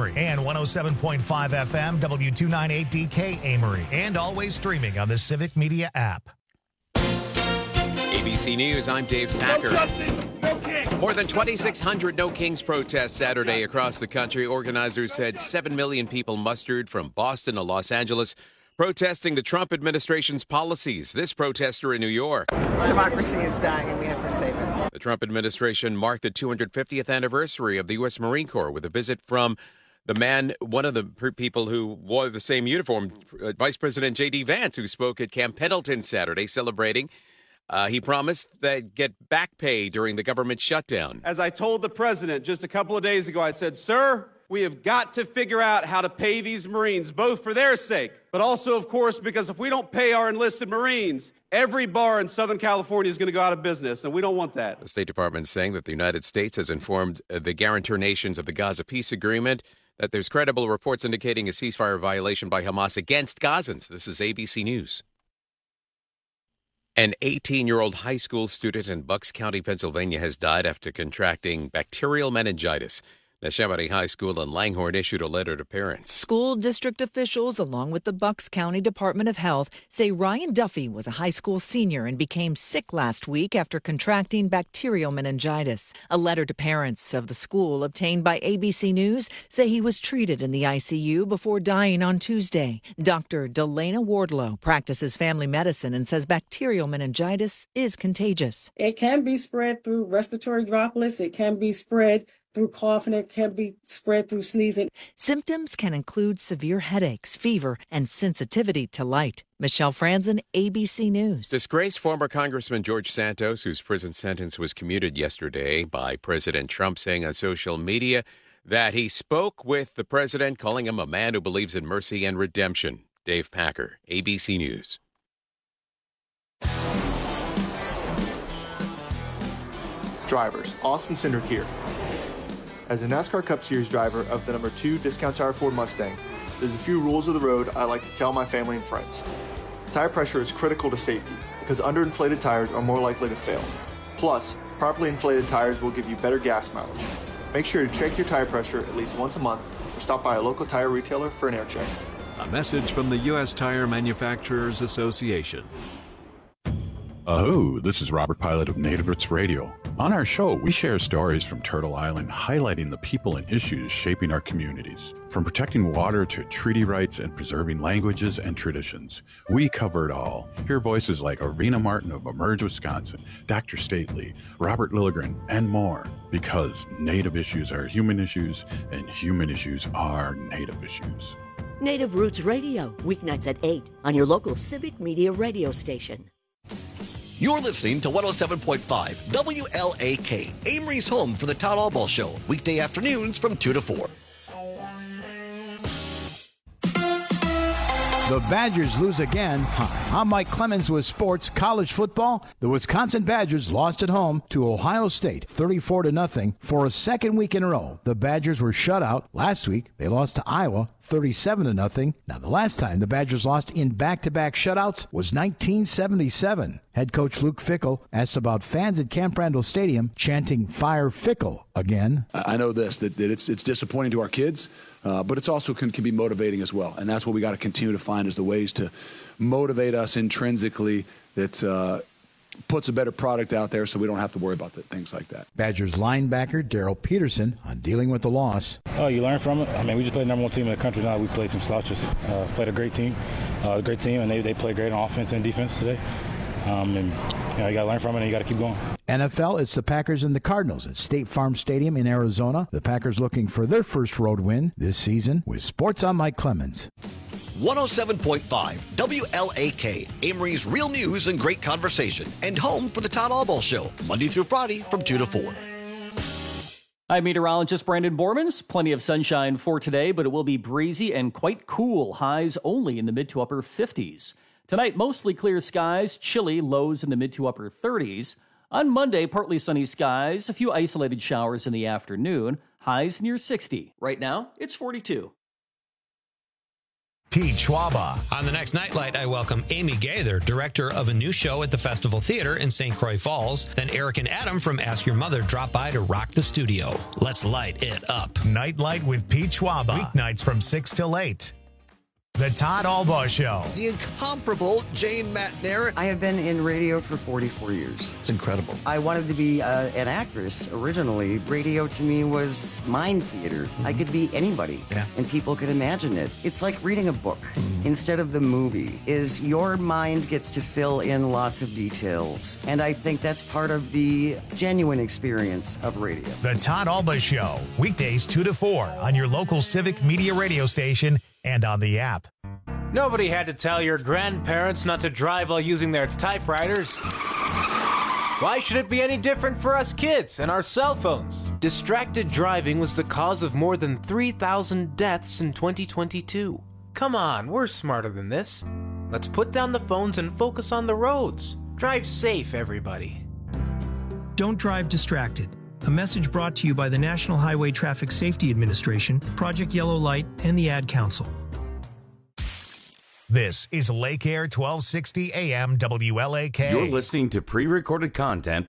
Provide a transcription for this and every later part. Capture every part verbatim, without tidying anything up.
Amory, and one oh seven point five F M, W two ninety-eight D K Amory, and always streaming on the Civic Media app. A B C News, I'm Dave Packer. No justice, no kings. More than twenty-six hundred No Kings protests Saturday across the country. Organizers said seven million people mustered from Boston to Los Angeles, protesting the Trump administration's policies. This protester in New York. Democracy is dying and we have to save it. The Trump administration marked the two hundred fiftieth anniversary of the U S Marine Corps with a visit from the man, one of the people who wore the same uniform, uh, Vice President J D. Vance, who spoke at Camp Pendleton Saturday celebrating. Uh, he promised they'd get back pay during the government shutdown. As I told the president just a couple of days ago, I said, sir, we have got to figure out how to pay these Marines, both for their sake, but also, of course, because if we don't pay our enlisted Marines, every bar in Southern California is going to go out of business, and we don't want that. The State Department saying that the United States has informed the guarantor nations of the Gaza peace agreement that there's credible reports indicating a ceasefire violation by Hamas against Gazans. This is A B C News. An eighteen-year-old high school student in Bucks County, Pennsylvania, has died after contracting bacterial meningitis. Neshaminy High School in Langhorne issued a letter to parents. School district officials, along with the Bucks County Department of Health, say Ryan Duffy was a high school senior and became sick last week after contracting bacterial meningitis. A letter to parents of the school obtained by A B C News say he was treated in the I C U before dying on Tuesday. Doctor Delana Wardlow practices family medicine and says bacterial meningitis is contagious. It can be spread through respiratory droplets. It can be spread through coughing. It can be spread through sneezing. Symptoms can include severe headaches, fever, and sensitivity to light. Michelle Franzen, A B C News. Disgraced former Congressman George Santos, whose prison sentence was commuted yesterday by President Trump, saying on social media that he spoke with the president, calling him a man who believes in mercy and redemption. Dave Packer, A B C News. Drivers, Austin Cindric here. As a NASCAR Cup Series driver of the number two Discount Tire Ford Mustang, there's a few rules of the road I like to tell my family and friends. Tire pressure is critical to safety because underinflated tires are more likely to fail. Plus, properly inflated tires will give you better gas mileage. Make sure to check your tire pressure at least once a month or stop by a local tire retailer for an air check. A message from the U S Tire Manufacturers Association. Aho, this is Robert Pilot of Native Roots Radio. On our show, we share stories from Turtle Island highlighting the people and issues shaping our communities. From protecting water to treaty rights and preserving languages and traditions, we cover it all. Hear voices like Arvina Martin of Emerge, Wisconsin, Doctor Stately, Robert Lilligren, and more. Because Native issues are human issues, and human issues are Native issues. Native Roots Radio, weeknights at eight on your local Civic Media radio station. You're listening to one oh seven point five W L A K, Amory's home for the Todd Albaugh Show, weekday afternoons from two to four. The Badgers lose again. Hi, I'm Mike Clemens with sports. College football, the Wisconsin Badgers lost at home to Ohio State thirty-four to nothing for a second week in a row. The Badgers were shut out. Last week, they lost to Iowa thirty-seven to nothing. Now, the last time the Badgers lost in back-to-back shutouts was nineteen seventy-seven. Head coach Luke Fickell asked about fans at Camp Randall Stadium chanting "Fire Fickell" again. I know this, that, that it's it's disappointing to our kids, uh, but it's also can, can be motivating as well. And that's what we got to continue to find is the ways to motivate us intrinsically that uh, puts a better product out there so we don't have to worry about the, things like that. Badgers linebacker Daryl Peterson on dealing with the loss. Oh, you learn from it. I mean, we just played the number one team in the country now. We played some slouches. Uh, played a great team, uh, a great team, and they, they played great on offense and defense today. Um, and you know, you got to learn from it and you got to keep going. N F L, it's the Packers and the Cardinals at State Farm Stadium in Arizona. The Packers looking for their first road win this season. With sports, I'm Mike Clemens. one oh seven point five W L A K, Amory's real news and great conversation, and home for the Todd Albaugh Show, Monday through Friday from two to four. I'm meteorologist Brandon Bormans. Plenty of sunshine for today, but it will be breezy and quite cool. Highs only in the mid to upper fifties. Tonight, mostly clear skies, chilly, lows in the mid to upper thirties. On Monday, partly sunny skies, a few isolated showers in the afternoon, highs near sixty. Right now, it's forty-two. Pete Schwaba. On the next Nightlight, I welcome Amy Gaither, director of a new show at the Festival Theater in Saint Croix Falls. Then Eric and Adam from Ask Your Mother drop by to rock the studio. Let's light it up. Nightlight with Pete Schwaba. Weeknights from six till eight. The Todd Albaugh Show. The incomparable Jane Matner. I have been in radio for forty-four years. It's incredible. I wanted to be uh, an actress originally. Radio to me was mind theater. Mm-hmm. I could be anybody, yeah. and people could imagine it. It's like reading a book mm-hmm. instead of the movie. Is your mind gets to fill in lots of details, and I think that's part of the genuine experience of radio. The Todd Albaugh Show, weekdays two to four on your local Civic Media radio station and on the app. Nobody had to tell your grandparents not to drive while using their typewriters. Why should it be any different for us kids and our cell phones? Distracted driving was the cause of more than three thousand deaths in twenty twenty-two. Come on, we're smarter than this. Let's put down the phones and focus on the roads. Drive safe, everybody. Don't drive distracted. A message brought to you by the National Highway Traffic Safety Administration, Project Yellow Light, and the Ad Council. This is Lake Air twelve sixty A M W L A K. You're listening to pre-recorded content.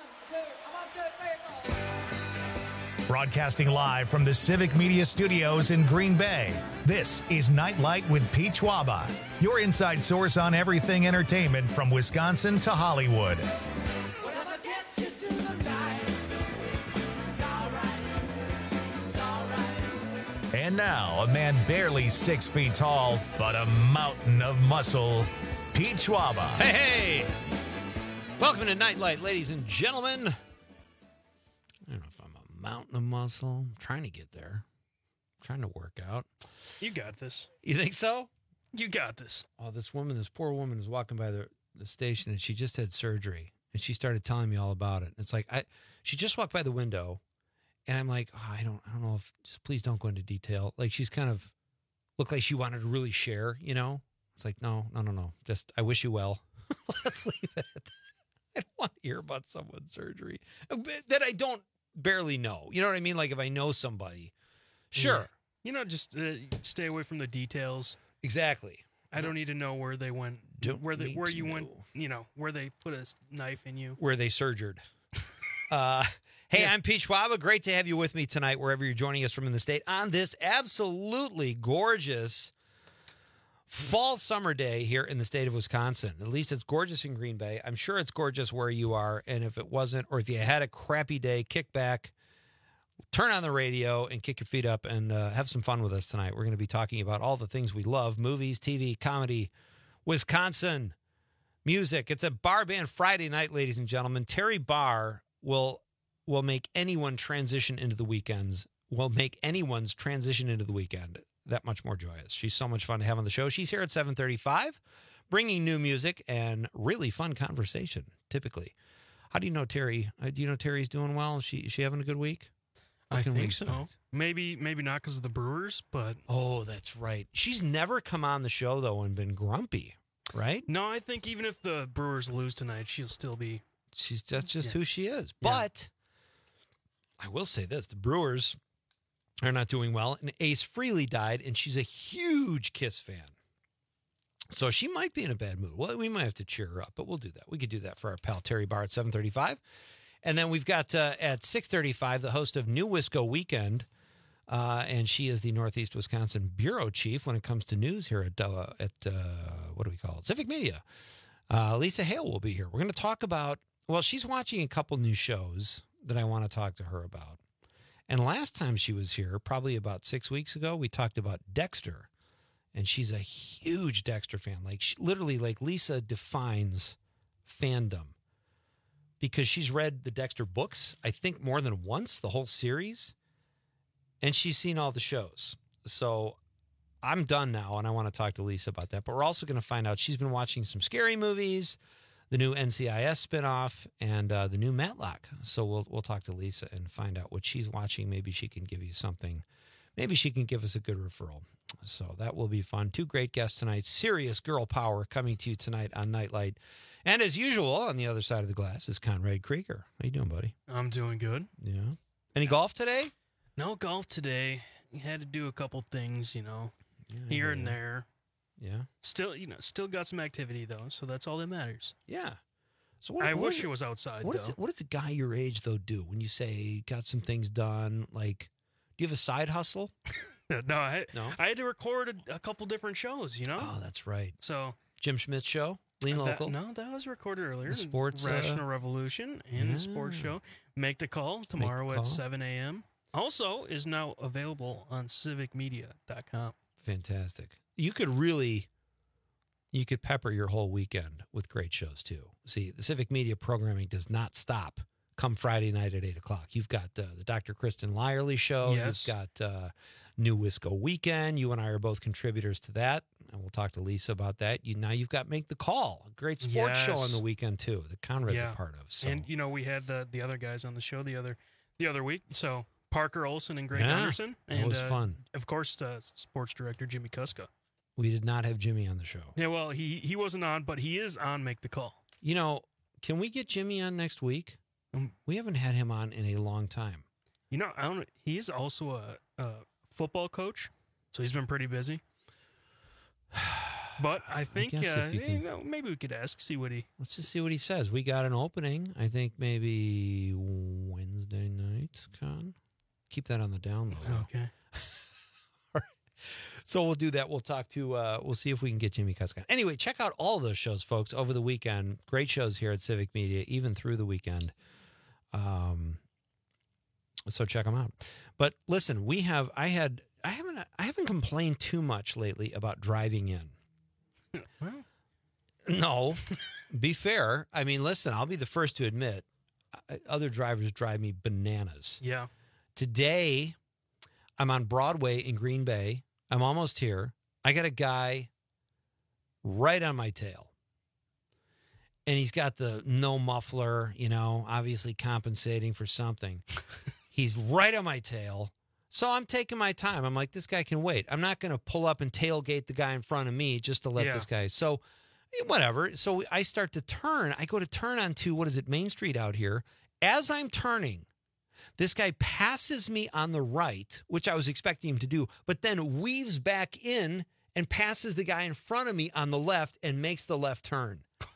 Broadcasting live from the Civic Media Studios in Green Bay. This is Nightlight with Pete Schwaba, your inside source on everything entertainment from Wisconsin to Hollywood. And now, a man barely six feet tall, but a mountain of muscle, Pete Schwaba. Hey, hey! Welcome to Nightlight, ladies and gentlemen. I don't know if I'm a mountain of muscle. I'm trying to get there. I'm trying to work out. You got this. You think so? You got this. Oh, this woman, this poor woman is walking by the, the station, and she just had surgery, and she started telling me all about it. It's like, I, she just walked by the window, and I'm like, oh, I don't I don't know if, just please don't go into detail. Like, she's kind of looked like she wanted to really share, you know? It's like, no, no, no, no. Just, I wish you well. Let's leave it at that. I don't want to hear about someone's surgery that I don't barely know. You know what I mean? Like, if I know somebody, sure. Yeah. You know, just uh, stay away from the details. Exactly. I don't need to know where they went, don't where they, where you know. went, you know, where they put a knife in you. Where they surgered. uh Hey, I'm Pete Schwaba. Great to have you with me tonight, wherever you're joining us from in the state, on this absolutely gorgeous fall summer day here in the state of Wisconsin. At least it's gorgeous in Green Bay. I'm sure it's gorgeous where you are. And if it wasn't, or if you had a crappy day, kick back, turn on the radio, and kick your feet up and uh, have some fun with us tonight. We're going to be talking about all the things we love: movies, T V, comedy, Wisconsin, music. It's a Bar Band Friday night, ladies and gentlemen. Terry Barr will... will make anyone transition into the weekends, will make anyone's transition into the weekend that much more joyous. She's so much fun to have on the show. She's here at seven thirty-five, bringing new music and really fun conversation, typically. How do you know Terry? Uh, do you know Terry's doing well? Is she, is she having a good week? What I can think we so. expect? Maybe maybe not because of the Brewers, but... Oh, that's right. She's never come on the show, though, and been grumpy, right? No, I think even if the Brewers lose tonight, she'll still be... She's That's just yeah. who she is. Yeah. But... I will say this, the Brewers are not doing well, and Ace Frehley died, and she's a huge Kiss fan. So she might be in a bad mood. Well, we might have to cheer her up, but we'll do that. We could do that for our pal Terry Barr at seven thirty-five. And then we've got uh, at six thirty-five the host of New Wisco Weekend, uh, and she is the Northeast Wisconsin bureau chief when it comes to news here at, uh, at uh, what do we call it, Civic Media. Uh, Lisa Hale will be here. We're going to talk about, well, she's watching a couple new shows that I want to talk to her about. And last time she was here, probably about six weeks ago, we talked about Dexter. And she's a huge Dexter fan. Like, she, literally, like, Lisa defines fandom. Because she's read the Dexter books, I think, more than once, the whole series. And she's seen all the shows. So I'm done now, and I want to talk to Lisa about that. But we're also going to find out she's been watching some scary movies, the new N C I S spinoff, and uh, the new Matlock. So we'll we'll talk to Lisa and find out what she's watching. Maybe she can give you something. Maybe she can give us a good referral. So that will be fun. Two great guests tonight. Serious girl power coming to you tonight on Nightlight. And as usual, on the other side of the glass is Conrad Krieger. How you doing, buddy? I'm doing good. Yeah. Any golf today? No golf today. You had to do a couple things, you know. here yeah. and there. Yeah. Still, you know, still got some activity though, so that's all that matters. Yeah. So what, I what wish is, it was outside. What though. does it, what does a guy your age though do when you say got some things done? Like, do you have a side hustle? no, I No? I had to record a, a couple different shows. You know. Oh, that's right. So Jim Schmidt show, Lean that, Local. no, that was recorded earlier. The sports, Rational uh, Revolution and yeah. the sports show. Make the call tomorrow the at call. seven a.m. Also, is now available on civic media dot com. Fantastic. You could really, you could pepper your whole weekend with great shows too. See, the Civic Media programming does not stop come Friday night at eight o'clock. You've got uh, the Doctor Kristen Lyerly show. Yes. You've got uh, New Wisco Weekend. You and I are both contributors to that. And we'll talk to Lisa about that. You Now you've got Make the Call, a great sports Yes. show on the weekend too, that Conrad's Yeah. a part of. So. And you know, we had the the other guys on the show the other the other week. So Parker Olson and Greg Yeah, Anderson, that and was uh, fun. Of course, uh, sports director Jimmy Kuska. We did not have Jimmy on the show. Yeah, well, he he wasn't on, but he is on Make the Call. You know, can we get Jimmy on next week? Um, we haven't had him on in a long time. You know, I don't. He is also a, a football coach, so he's been pretty busy. But I think guess uh, if you you can- know, maybe we could ask, see what he. Let's just see what he says. We got an opening, I think maybe Wednesday night, Con. Keep that on the down low. Okay. So we'll do that. We'll talk to, uh, we'll see if we can get Jimmy Kuska. Anyway, check out all those shows, folks, over the weekend. Great shows here at Civic Media, even through the weekend. Um, so check them out. But listen, we have, I had, I haven't, I haven't complained too much lately about driving in. Well, No, be fair. I mean, listen, I'll be the first to admit, uh, other drivers drive me bananas. yeah. Today, I'm on Broadway in Green Bay. I'm almost here. I got a guy right on my tail. And he's got the no muffler, you know, obviously compensating for something. He's right on my tail. So I'm taking my time. I'm like, this guy can wait. I'm not going to pull up and tailgate the guy in front of me just to let Yeah. this guy. So whatever. So I start to turn. I go to turn onto, what is it, Main Street out here. As I'm turning, this guy passes me on the right, which I was expecting him to do, but then weaves back in and passes the guy in front of me on the left and makes the left turn.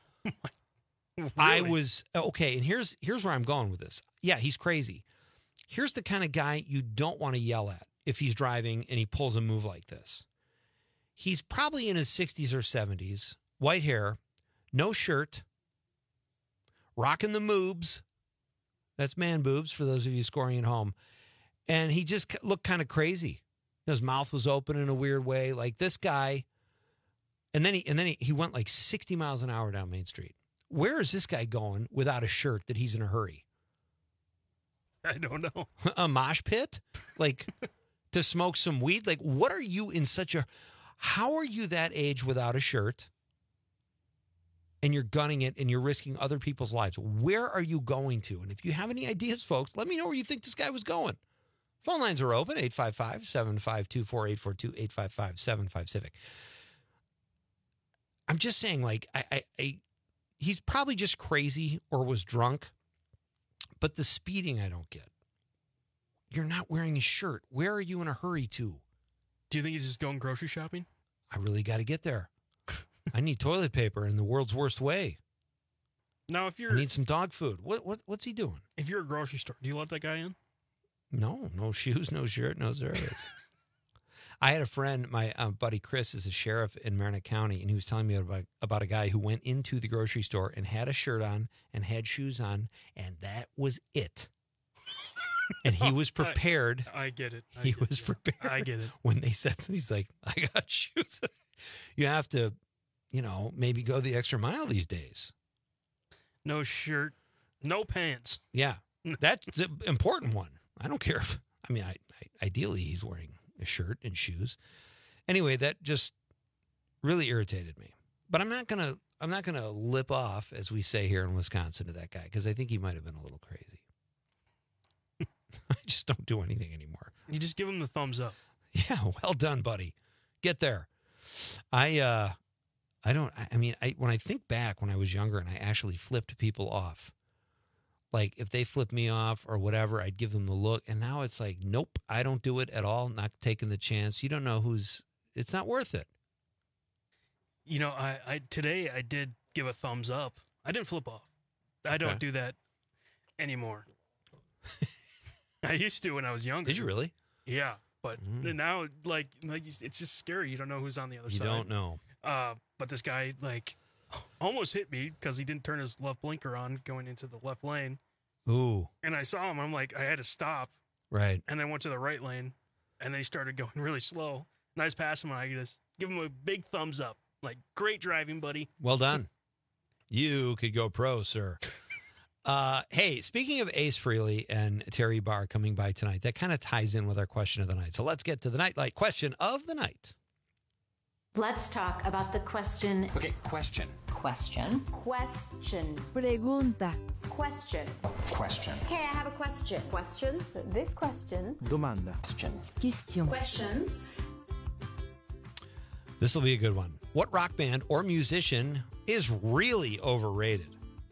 I Really? was okay, and here's here's where I'm going with this. Yeah, he's crazy. Here's the kind of guy you don't want to yell at if he's driving and he pulls a move like this. He's probably in his sixties or seventies, white hair, no shirt, rocking the moobs. That's man boobs for those of you scoring at home. And he just looked kind of crazy. His mouth was open in a weird way, like this guy. And then he and then he, he went like sixty miles an hour down Main Street. Where is this guy going without a shirt that he's in a hurry? I don't know. A mosh pit? Like to smoke some weed? Like what are you in such a how are you that age without a shirt? And you're gunning it and you're risking other people's lives. Where are you going to? And if you have any ideas, folks, let me know where you think this guy was going. Phone lines are open, eight five five, seven five two, four eight four two, eight five five, seven five Civic. I'm just saying, like, I, I, I, he's probably just crazy or was drunk, but the speeding I don't get. You're not wearing a shirt. Where are you in a hurry to? Do you think he's just going grocery shopping? I really got to get there. I need toilet paper in the world's worst way. Now, if you're I need some dog food. What what what's he doing? if you're a grocery store, do you let that guy in? No, no shoes, no shirt, no service. I had a friend, my uh, buddy Chris is a sheriff in Marin County, and he was telling me about, about a guy who went into the grocery store and had a shirt on and had shoes on, and that was it. And he was prepared. I, I get it. I he get was it. prepared. I get it. When they said something, he's like, I got shoes. You have to, you know, maybe go the extra mile these days. No shirt, no pants. Yeah, that's the important one. I don't care if, I mean, I, I, ideally he's wearing a shirt and shoes. Anyway, that just really irritated me. But I'm not gonna, I'm not gonna lip off, as we say here in Wisconsin, to that guy because I think he might have been a little crazy. I just don't do anything anymore. You just give him the thumbs up. Yeah, well done, buddy. Get there. I, uh, I don't. I, I mean, I when I think back when I was younger and I actually flipped people off. Like if they flip me off or whatever, I'd give them the look. And now it's like, nope, I don't do it at all. Not taking the chance. You don't know who's It's not worth it. You know, I, I today I did give a thumbs up. I didn't flip off. I don't Okay. do that anymore. I used to when I was younger. Did you really? Yeah, but now, like, like you s- it's just scary. You don't know who's on the other You side. don't know. Uh, but this guy, like, almost hit me because he didn't turn his left blinker on going into the left lane. Ooh, And I saw him. I'm like, I had to stop. right. And then went to the right lane. And then he started going really slow. And I was passing him. And I just give him a big thumbs up. Like, great driving, buddy. Well done. You could go pro, sir. Uh, hey, speaking of Ace Frehley and Terry Barr coming by tonight, that kind of ties in with our question of the night. So let's get to the Nightlight question of the night. Let's talk about the question. Okay, question. Question. Question. Pregunta. Question. Question. Hey, I have a question. Questions? This question. Domanda. Question. Question. Questions. This will be a good one. What rock band or musician is really overrated?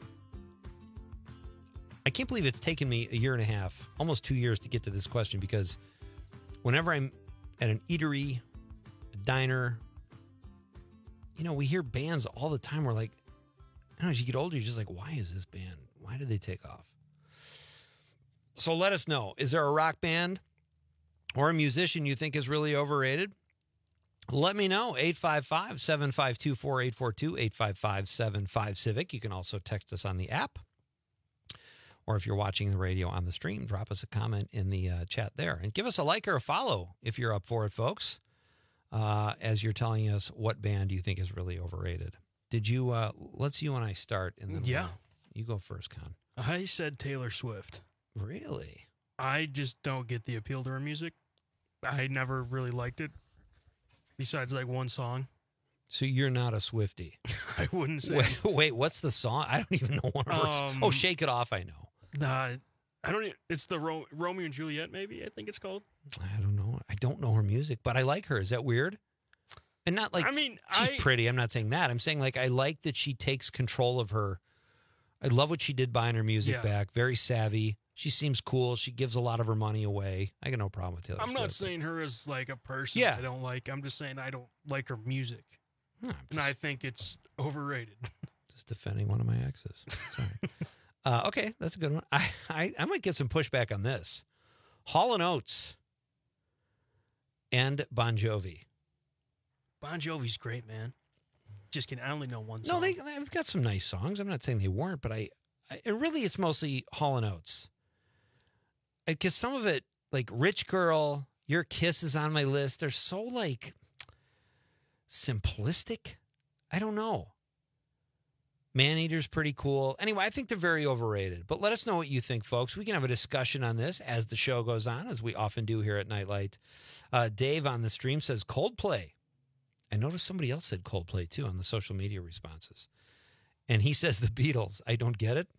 I can't believe it's taken me a year and a half, almost two years to get to this question, because whenever I'm at an eatery, a diner, you know, we hear bands all the time. We're like, I don't know, as you get older, you're just like, why is this band? Why did they take off? So let us know. Is there a rock band or a musician you think is really overrated? Let me know. eight five five, seven five two, four eight four two, eight five five, seven five Civic. You can also text us on the app. Or if you're watching the radio on the stream, drop us a comment in the uh, chat there. And give us a like or a follow if you're up for it, folks, uh, as you're telling us what band you think is really overrated. Did you, uh, let's you and I start. And then Yeah. we'll- you go first, Con. I said Taylor Swift. Really? I just don't get the appeal to her music. I never really liked it. Besides, like, one song. So you're not a Swiftie. I wouldn't say. Wait, wait, what's the song? I don't even know one of her songs. Um, Oh, Shake It Off, I know. Nah, I don't. e- It's the Ro- Romeo and Juliet, maybe. I think it's called. I don't know. I don't know her music, but I like her. Is that weird? And not like I mean, she's I- pretty. I'm not saying that. I'm saying like I like that she takes control of her. I love what she did buying her music Yeah. back. Very savvy. She seems cool. She gives a lot of her money away. I got no problem with Taylor I'm Swift. not saying her as like a person. Yeah. I don't like. I'm just saying I don't like her music, and I think it's overrated. Just defending one of my exes. Sorry. uh, okay, that's a good one. I, I I might get some pushback on this. Hall and Oates and Bon Jovi. Bon Jovi's great, man. Just kidding. I only know one No, song. they, they've got some nice songs. I'm not saying they weren't, but I, I and really it's mostly Hall and Oates. Because some of it, like Rich Girl, Your Kiss is on my list. They're so like simplistic. I don't know. Maneater's pretty cool. Anyway, I think they're very overrated. But let us know what you think, folks. We can have a discussion on this as the show goes on, as we often do here at Nightlight. Uh, Dave on the stream says Coldplay. I noticed somebody else said Coldplay, too, on the social media responses. And he says the Beatles. I don't get it.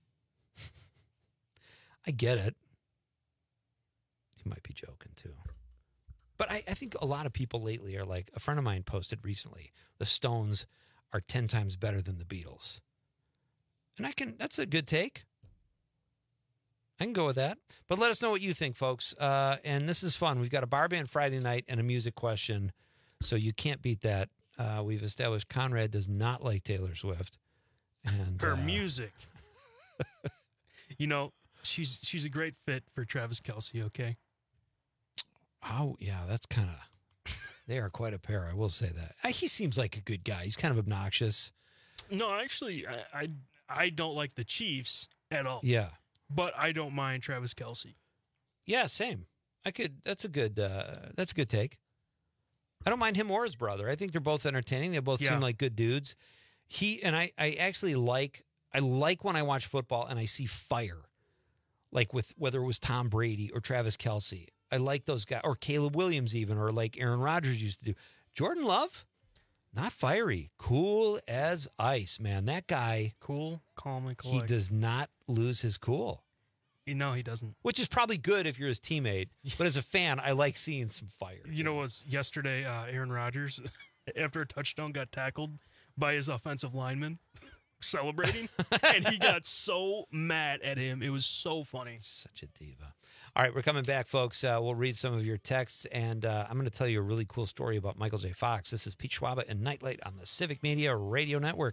I get it. He might be joking, too. But I, I think a lot of people lately are like, a friend of mine posted recently, the Stones are ten times better than the Beatles. And I can, that's a good take. I can go with that. But let us know what you think, folks. Uh, and this is fun. We've got a bar band Friday night and a music question. So you can't beat that. Uh, we've established Conrad does not like Taylor Swift. And her uh, music. You know, she's she's a great fit for Travis Kelce. Okay. Oh, yeah, that's kind of, they are quite a pair. I will say that. Uh, he seems like a good guy. He's kind of obnoxious. No, actually, I I, I don't like the Chiefs at all. Yeah. But I don't mind Travis Kelce. Yeah, same. I could, that's a good, uh, that's a good take. I don't mind him or his brother. I think they're both entertaining. They both Yeah. seem like good dudes. He, and I, I actually like, I like when I watch football and I see fire. Like with, whether it was Tom Brady or Travis Kelce. I like those guys, or Caleb Williams even, or like Aaron Rodgers used to do. Jordan Love, not fiery, cool as ice, man. That guy, cool, calm, and he collected. does not lose his cool. You know he doesn't. Which is probably good if you're his teammate. But as a fan, I like seeing some fire. You know, it was yesterday, uh, Aaron Rodgers, after a touchdown, got tackled by his offensive lineman celebrating. And he got so mad at him. It was so funny. Such a diva. All right, we're coming back, folks. Uh, we'll read some of your texts, and uh, I'm going to tell you a really cool story about Michael J. Fox. This is Pete Schwaba and Nightlight on the Civic Media Radio Network.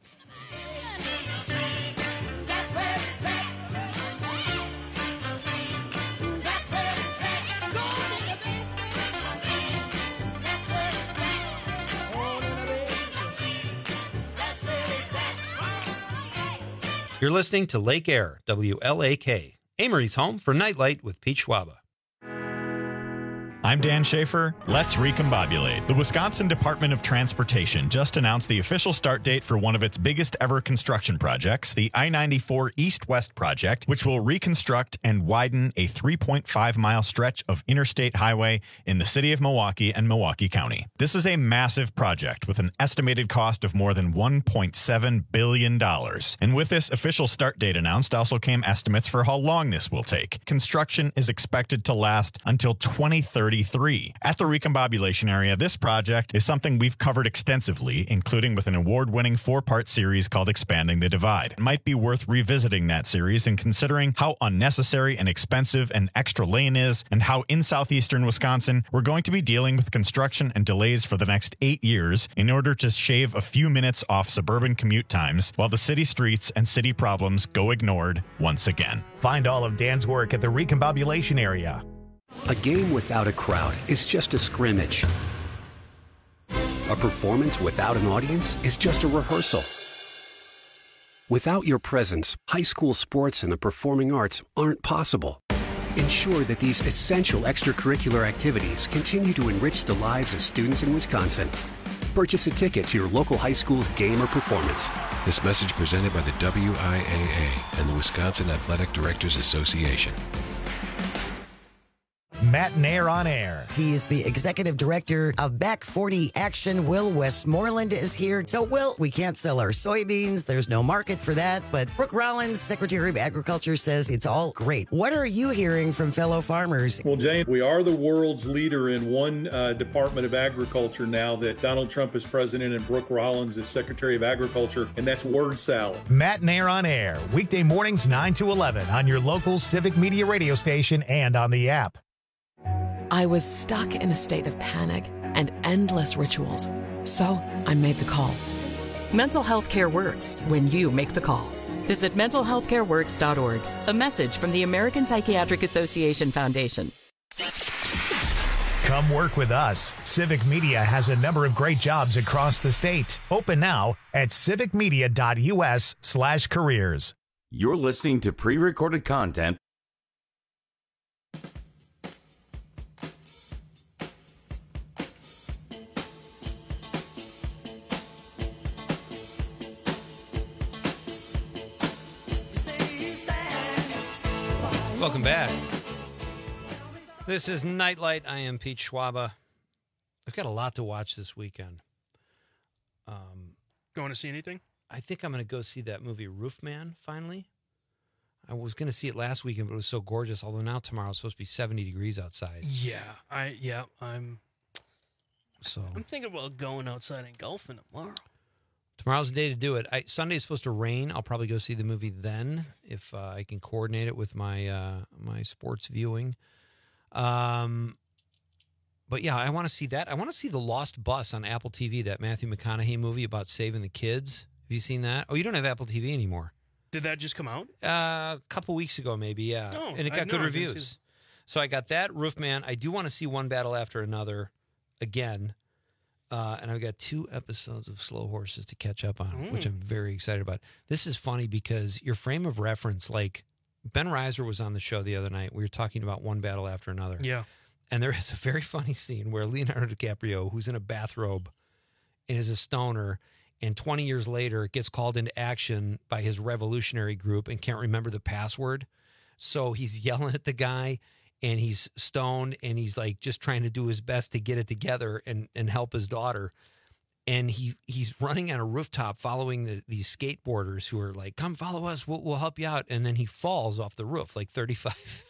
You're listening to Lake Air, W L A K, Amory's home for Nightlight with Pete Schwaba. I'm Dan Schaefer. Let's recombobulate. The Wisconsin Department of Transportation just announced the official start date for one of its biggest ever construction projects, the I ninety-four East-West project, which will reconstruct and widen a three point five mile stretch of interstate highway in the city of Milwaukee and Milwaukee County. This is a massive project with an estimated cost of more than one point seven billion dollars. And with this official start date announced also came estimates for how long this will take. Construction is expected to last until twenty thirty-three. At the recombobulation area, this project is something we've covered extensively, including with an award-winning four-part series called Expanding the Divide. It might be worth revisiting that series and considering how unnecessary and expensive an extra lane is, and how in southeastern Wisconsin we're going to be dealing with construction and delays for the next eight years in order to shave a few minutes off suburban commute times while the city streets and city problems go ignored once again. Find all of Dan's work at the recombobulation area. A game without a crowd is just a scrimmage. A performance without an audience is just a rehearsal. Without your presence, high school sports and the performing arts aren't possible. Ensure that these essential extracurricular activities continue to enrich the lives of students in Wisconsin. Purchase a ticket to your local high school's game or performance. This message presented by the W I A A and the Wisconsin Athletic Directors Association. Matt Nair on air. He is the executive director of Back forty Action. Will Westmoreland is here. So, Will, we can't sell our soybeans. There's no market for that. But Brooke Rollins, Secretary of Agriculture, says it's all great. What are you hearing from fellow farmers? Well, Jane, we are the world's leader in one uh, Department of Agriculture now that Donald Trump is president and Brooke Rollins is Secretary of Agriculture, and that's word salad. Matt Nair on air. Weekday mornings nine to eleven on your local Civic Media radio station and on the app. I was stuck in a state of panic and endless rituals. So I made the call. Mental health care works when you make the call. Visit mental health care works dot org. A message from the American Psychiatric Association Foundation. Come work with us. Civic Media has a number of great jobs across the state. Open now at civicmedia.us slash careers. You're listening to pre-recorded content. Welcome back. This is Nightlight. I am Pete Schwaba. I've got a lot to watch this weekend. Um, Going to see anything? I think I'm going to go see that movie Roofman, finally. I was going to see it last weekend, but it was so gorgeous, although now tomorrow it's supposed to be seventy degrees outside. Yeah, I yeah, I'm So I'm thinking about going outside and golfing tomorrow. Tomorrow's the day to do it. I, Sunday's supposed to rain. I'll probably go see the movie then if uh, I can coordinate it with my uh, my sports viewing. Um, but yeah, I want to see that. I want to see The Lost Bus on Apple T V, that Matthew McConaughey movie about saving the kids. Have you seen that? Oh, you don't have Apple T V anymore. Did that just come out? Uh, a couple weeks ago, maybe, yeah. Oh, and it I- got no, good I didn't see reviews. So I got that, Roofman. I do want to see One Battle After Another again. Uh, and I've got two episodes of Slow Horses to catch up on, Mm. which I'm very excited about. This is funny because your frame of reference, like Ben Reiser was on the show the other night. We were talking about One Battle After Another. Yeah. And there is a very funny scene where Leonardo DiCaprio, who's in a bathrobe and is a stoner, and twenty years later gets called into action by his revolutionary group and can't remember the password. So he's yelling at the guy, and he's stoned, and he's like just trying to do his best to get it together and, and help his daughter. And he he's running on a rooftop following the, these skateboarders who are like, come follow us, we'll, we'll help you out. And then he falls off the roof, like thirty-five.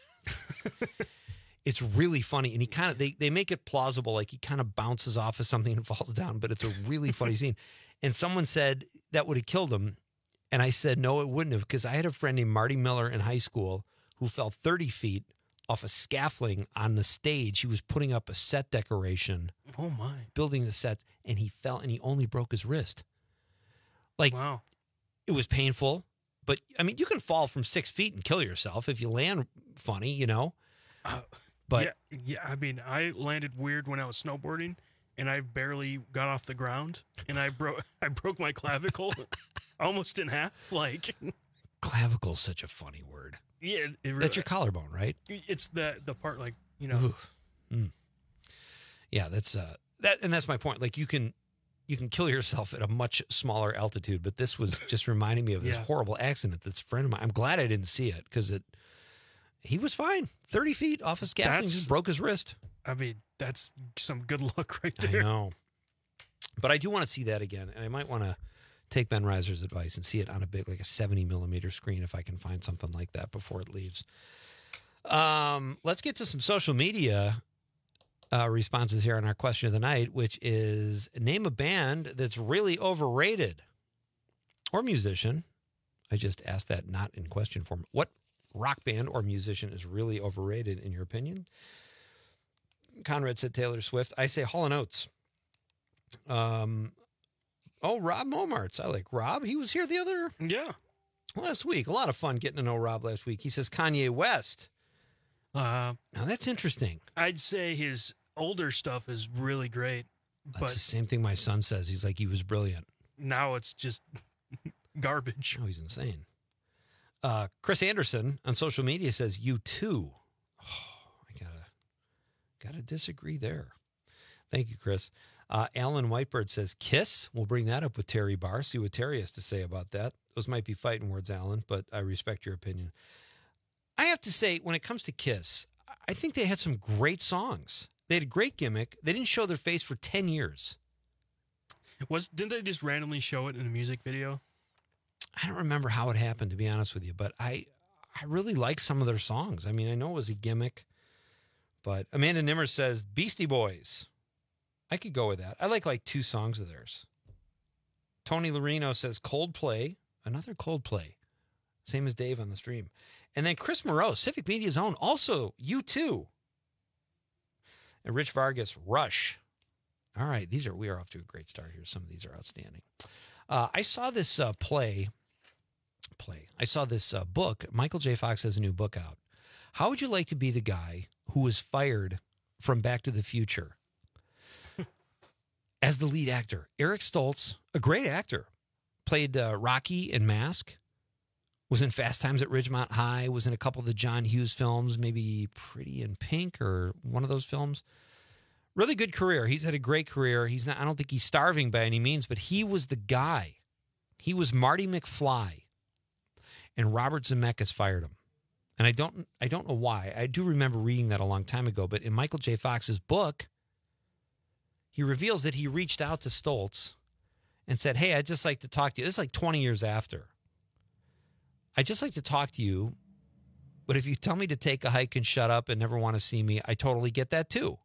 It's really funny. And he kind of, they, they make it plausible. Like he kind of bounces off of something and falls down, but it's a really funny scene. And someone said that would have killed him. And I said, no, it wouldn't have, because I had a friend named Marty Miller in high school who fell thirty feet off a scaffolding on the stage. He was putting up a set decoration. Oh, my. Building the set, and he fell, and he only broke his wrist. Like, wow. It was painful, but, I mean, you can fall from six feet and kill yourself if you land funny, you know? Uh, but yeah, yeah, I mean, I landed weird when I was snowboarding, and I barely got off the ground, and I broke I broke my clavicle almost in half. Like, clavicle's such a funny word. Yeah, it, it really, that's your collarbone, right? It's the the part, like, you know. Mm. Yeah, that's uh that, and that's my point. Like, you can you can kill yourself at a much smaller altitude, but this was just reminding me of this Yeah. horrible accident. This friend of mine. I'm glad I didn't see it because it. He was fine. thirty feet off a scaffolding, That's- just broke his wrist. I mean, that's some good luck right there. I know. But I do want to see that again, and I might want to take Ben Reiser's advice and see it on a big, like a seventy millimeter screen if I can find something like that before it leaves. Um, let's get to some social media uh, responses here on our question of the night, which is name a band that's really overrated or musician. I just asked that not in question form. What rock band or musician is really overrated in your opinion? Conrad said Taylor Swift. I say Hall and Oates. Um, oh, Rob Momarts. I like Rob. He was here the other yeah last week. A lot of fun getting to know Rob last week. He says Kanye West. Uh, now that's interesting. I'd say his older stuff is really great, That's but the same thing my son says. He's like, he was brilliant. now it's just garbage. Oh, he's insane. Uh, Chris Anderson on social media says U two. Oh, I gotta gotta disagree there. Thank you, Chris. Uh, Alan Whitebird says Kiss. We'll bring that up with Terry Barr. See what Terry has to say about that. Those might be fighting words, Alan, but I respect your opinion. I have to say, when it comes to Kiss, I think they had some great songs. They had a great gimmick. They didn't show their face for ten years. Was didn't they just randomly show it in a music video? I don't remember how it happened, to be honest with you, but I I really like some of their songs. I mean, I know it was a gimmick, but Amanda Nimmer says Beastie Boys. I could go with that. I like like two songs of theirs. Tony Lorino says Coldplay, another Coldplay, same as Dave on the stream. And then Chris Moreau, Civic Media's own, also U two. And Rich Vargas, Rush. All right, these are we are off to a great start here. Some of these are outstanding. Uh, I saw this uh, play. Play. I saw this uh, book. Michael J. Fox has a new book out. How would you like to be the guy who was fired from Back to the Future as the lead actor? Eric Stoltz, a great actor, played uh, Rocky in Mask, was in Fast Times at Ridgemont High, was in a couple of the John Hughes films, maybe Pretty in Pink or one of those films. Really good career. He's had a great career. He's not, I don't think he's starving by any means, but he was the guy. He was Marty McFly. And Robert Zemeckis fired him. And I don't I don't know why. I do remember reading that a long time ago, but in Michael J. Fox's book, he reveals that he reached out to Stoltz and said, "Hey, I'd just like to talk to you." This is like twenty years after. "I'd just like to talk to you, but if you tell me to take a hike and shut up and never want to see me, I totally get that too."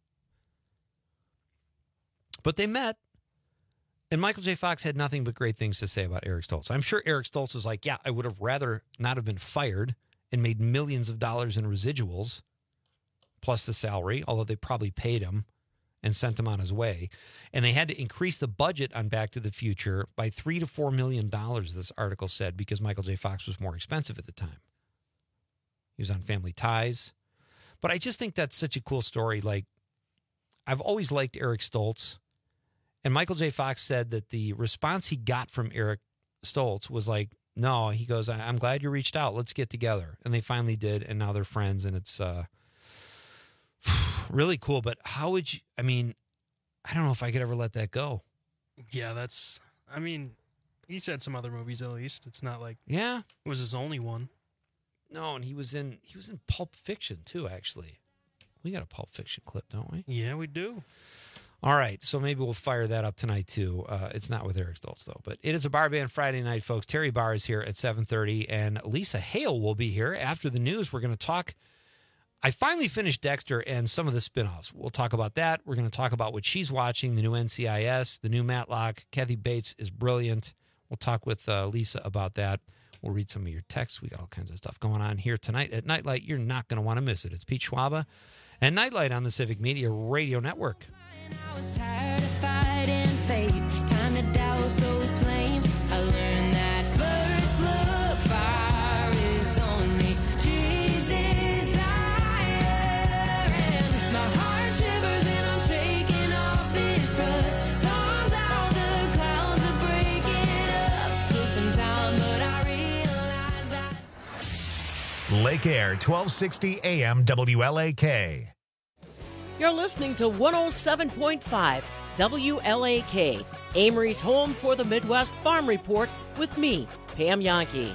But they met, and Michael J. Fox had nothing but great things to say about Eric Stoltz. I'm sure Eric Stoltz was like, yeah, I would have rather not have been fired and made millions of dollars in residuals, plus the salary, although they probably paid him and sent him on his way. And they had to increase the budget on Back to the Future by three to four million dollars, this article said, because Michael J. Fox was more expensive at the time. He was on Family Ties. But I just think that's such a cool story. Like, I've always liked Eric Stoltz. And Michael J. Fox said that the response he got from Eric Stoltz was like, no, he goes, I'm glad you reached out. Let's get together. And they finally did. And now they're friends. And it's uh, really cool. But how would you, I mean, I don't know if I could ever let that go. Yeah, that's, I mean, he's had some other movies at least. It's not like yeah, it was his only one. No, and he was in, he was in Pulp Fiction too, actually. We got a Pulp Fiction clip, don't we? Yeah, we do. All right, so maybe we'll fire that up tonight, too. Uh, it's not with Eric Stoltz, though. But it is a Bar Band Friday night, folks. Terry Barr is here at seven thirty, and Lisa Hale will be here. After the news, we're going to talk. I finally finished Dexter and some of the spinoffs. We'll talk about that. We're going to talk about what she's watching, the new N C I S, the new Matlock. Kathy Bates is brilliant. We'll talk with uh, Lisa about that. We'll read some of your texts. We got all kinds of stuff going on here tonight at Nightlight. You're not going to want to miss it. It's Pete Schwaba and Nightlight on the Civic Media Radio Network. I was tired of fighting fate. Time to douse those flames. I learned that first look fire is only cheap desire. And my heart shivers and I'm shaking off this rust. Storms out, the clouds are breaking up. Took some time, but I realized I... Lake Air, twelve sixty A M W L A K. You're listening to one oh seven point five W L A K, Amory's home for the Midwest Farm Report with me, Pam Yankee.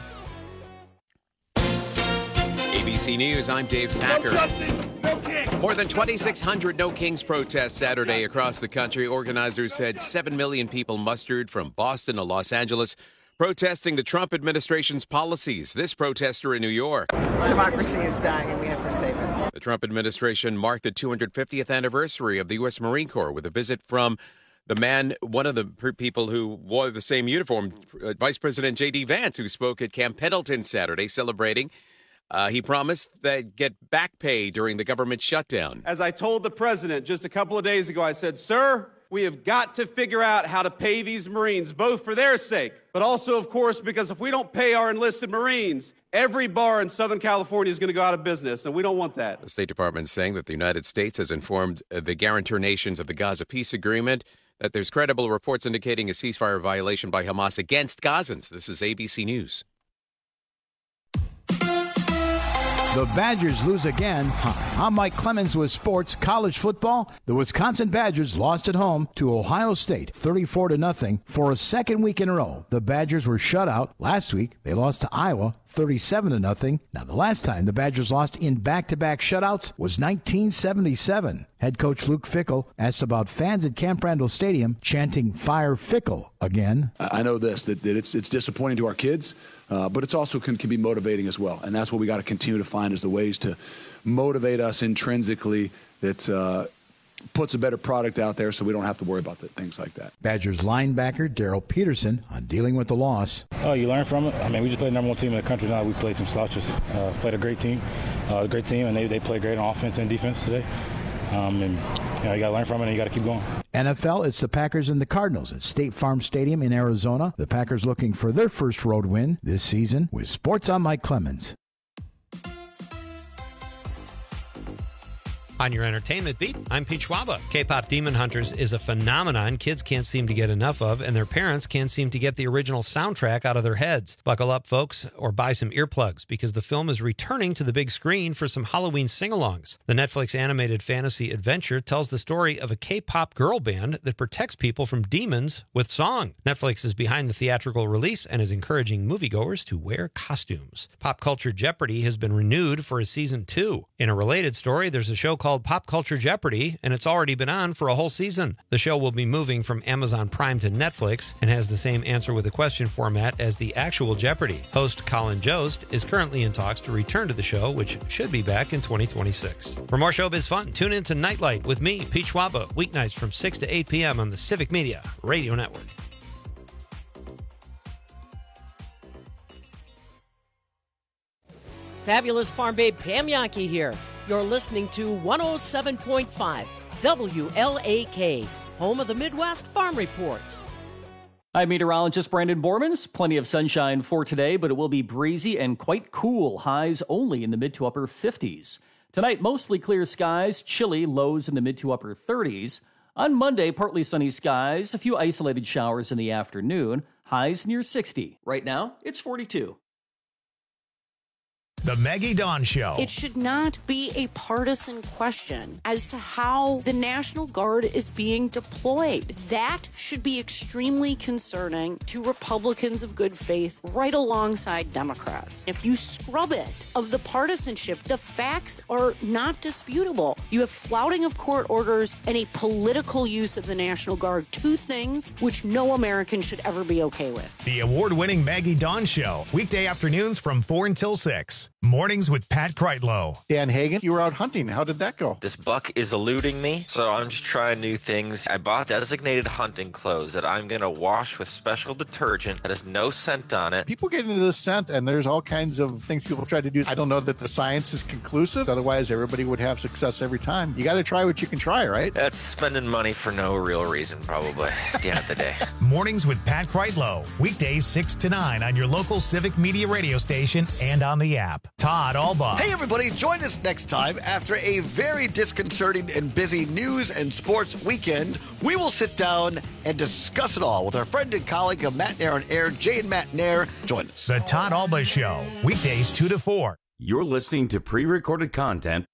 A B C News, I'm Dave Packer. No justice, no kings. More than twenty-six hundred No Kings protests Saturday across the country. Organizers said seven million people mustered from Boston to Los Angeles, protesting the Trump administration's policies. This protester in New York. Democracy is dying and we have to save it. The Trump administration marked the two hundred fiftieth anniversary of the U S Marine Corps with a visit from the man, one of the people who wore the same uniform, uh, Vice President J D. Vance, who spoke at Camp Pendleton Saturday celebrating. Uh, he promised that get back pay during the government shutdown. As I told the president just a couple of days ago, I said, sir, we have got to figure out how to pay these Marines, both for their sake, but also, of course, because if we don't pay our enlisted Marines, every bar in Southern California is going to go out of business, and we don't want that. The State Department saying that the United States has informed the guarantor nations of the Gaza peace agreement that there's credible reports indicating a ceasefire violation by Hamas against Gazans. This is A B C News. The Badgers lose again. Hi, I'm Mike Clemens with sports college football. The Wisconsin Badgers lost at home to Ohio State thirty-four to nothing for a second week in a row. The Badgers were shut out. Last week, they lost to Iowa thirty-seven to nothing. Now, the last time the Badgers lost in back-to-back shutouts was nineteen seventy-seven. Head coach Luke Fickell asked about fans at Camp Randall Stadium chanting "Fire Fickell" again. I know this, that, that it's it's disappointing to our kids, uh, but it's also can, can be motivating as well. And that's what we got to continue to find is the ways to motivate us intrinsically that uh, puts a better product out there so we don't have to worry about the, things like that. Badgers linebacker Daryl Peterson on dealing with the loss. Oh, you learn from it. I mean, we just played the number one team in the country now. We played some slouches. Uh, played a great team, uh, a great team, and they, they played great on offense and defense today. Um, and you know, you got to learn from it and you got to keep going. N F L, it's the Packers and the Cardinals at State Farm Stadium in Arizona. The Packers looking for their first road win this season. With Sports, I'm Mike Clemens. On your entertainment beat, I'm Pete Schwaba. K-pop Demon Hunters is a phenomenon kids can't seem to get enough of, and their parents can't seem to get the original soundtrack out of their heads. Buckle up, folks, or buy some earplugs, because the film is returning to the big screen for some Halloween sing-alongs. The Netflix animated fantasy adventure tells the story of a K-pop girl band that protects people from demons with song. Netflix is behind the theatrical release and is encouraging moviegoers to wear costumes. Pop Culture Jeopardy has been renewed for a season two. In a related story, there's a show called Pop Culture Jeopardy, and it's already been on for a whole season. The show will be moving from Amazon Prime to Netflix and has the same answer with a question format as the actual Jeopardy. Host Colin Jost is currently in talks to return to the show, which should be back in twenty twenty-six. For more showbiz fun, tune in to Nightlight with me, Pete Schwaba, weeknights from six to eight p.m. on the Civic Media Radio Network. Fabulous Farm Babe Pam Yankee here. You're listening to one oh seven point five W L A K, home of the Midwest Farm Report. I'm meteorologist Brandon Bormans. Plenty of sunshine for today, but it will be breezy and quite cool. Highs only in the mid to upper fifties. Tonight, mostly clear skies, chilly, lows in the mid to upper thirties. On Monday, partly sunny skies, a few isolated showers in the afternoon, highs near sixty. Right now, it's forty-two. The Maggie Dawn Show. It should not be a partisan question as to how the National Guard is being deployed. That should be extremely concerning to Republicans of good faith right alongside Democrats. If you scrub it of the partisanship, the facts are not disputable. You have flouting of court orders and a political use of the National Guard, two things which no American should ever be okay with. The award-winning Maggie Dawn Show, weekday afternoons from four until six. Mornings with Pat Kreitlow. Dan Hagan, you were out hunting. How did that go? This buck is eluding me, so I'm just trying new things. I bought designated hunting clothes that I'm going to wash with special detergent that has no scent on it. People get into this scent, and there's all kinds of things people try to do. I don't know that the science is conclusive. Otherwise, everybody would have success every time. You got to try what you can try, right? That's spending money for no real reason, probably, at the end of the day. Mornings with Pat Kreitlow. Weekdays six to nine on your local Civic Media radio station and on the app. Todd Albaugh. Hey, everybody, join us next time after a very disconcerting and busy news and sports weekend. We will sit down and discuss it all with our friend and colleague of Matt Nair on Air, Jay and Matt Nair. Join us. The Todd Albaugh Show. Weekdays two to four. You're listening to pre-recorded content.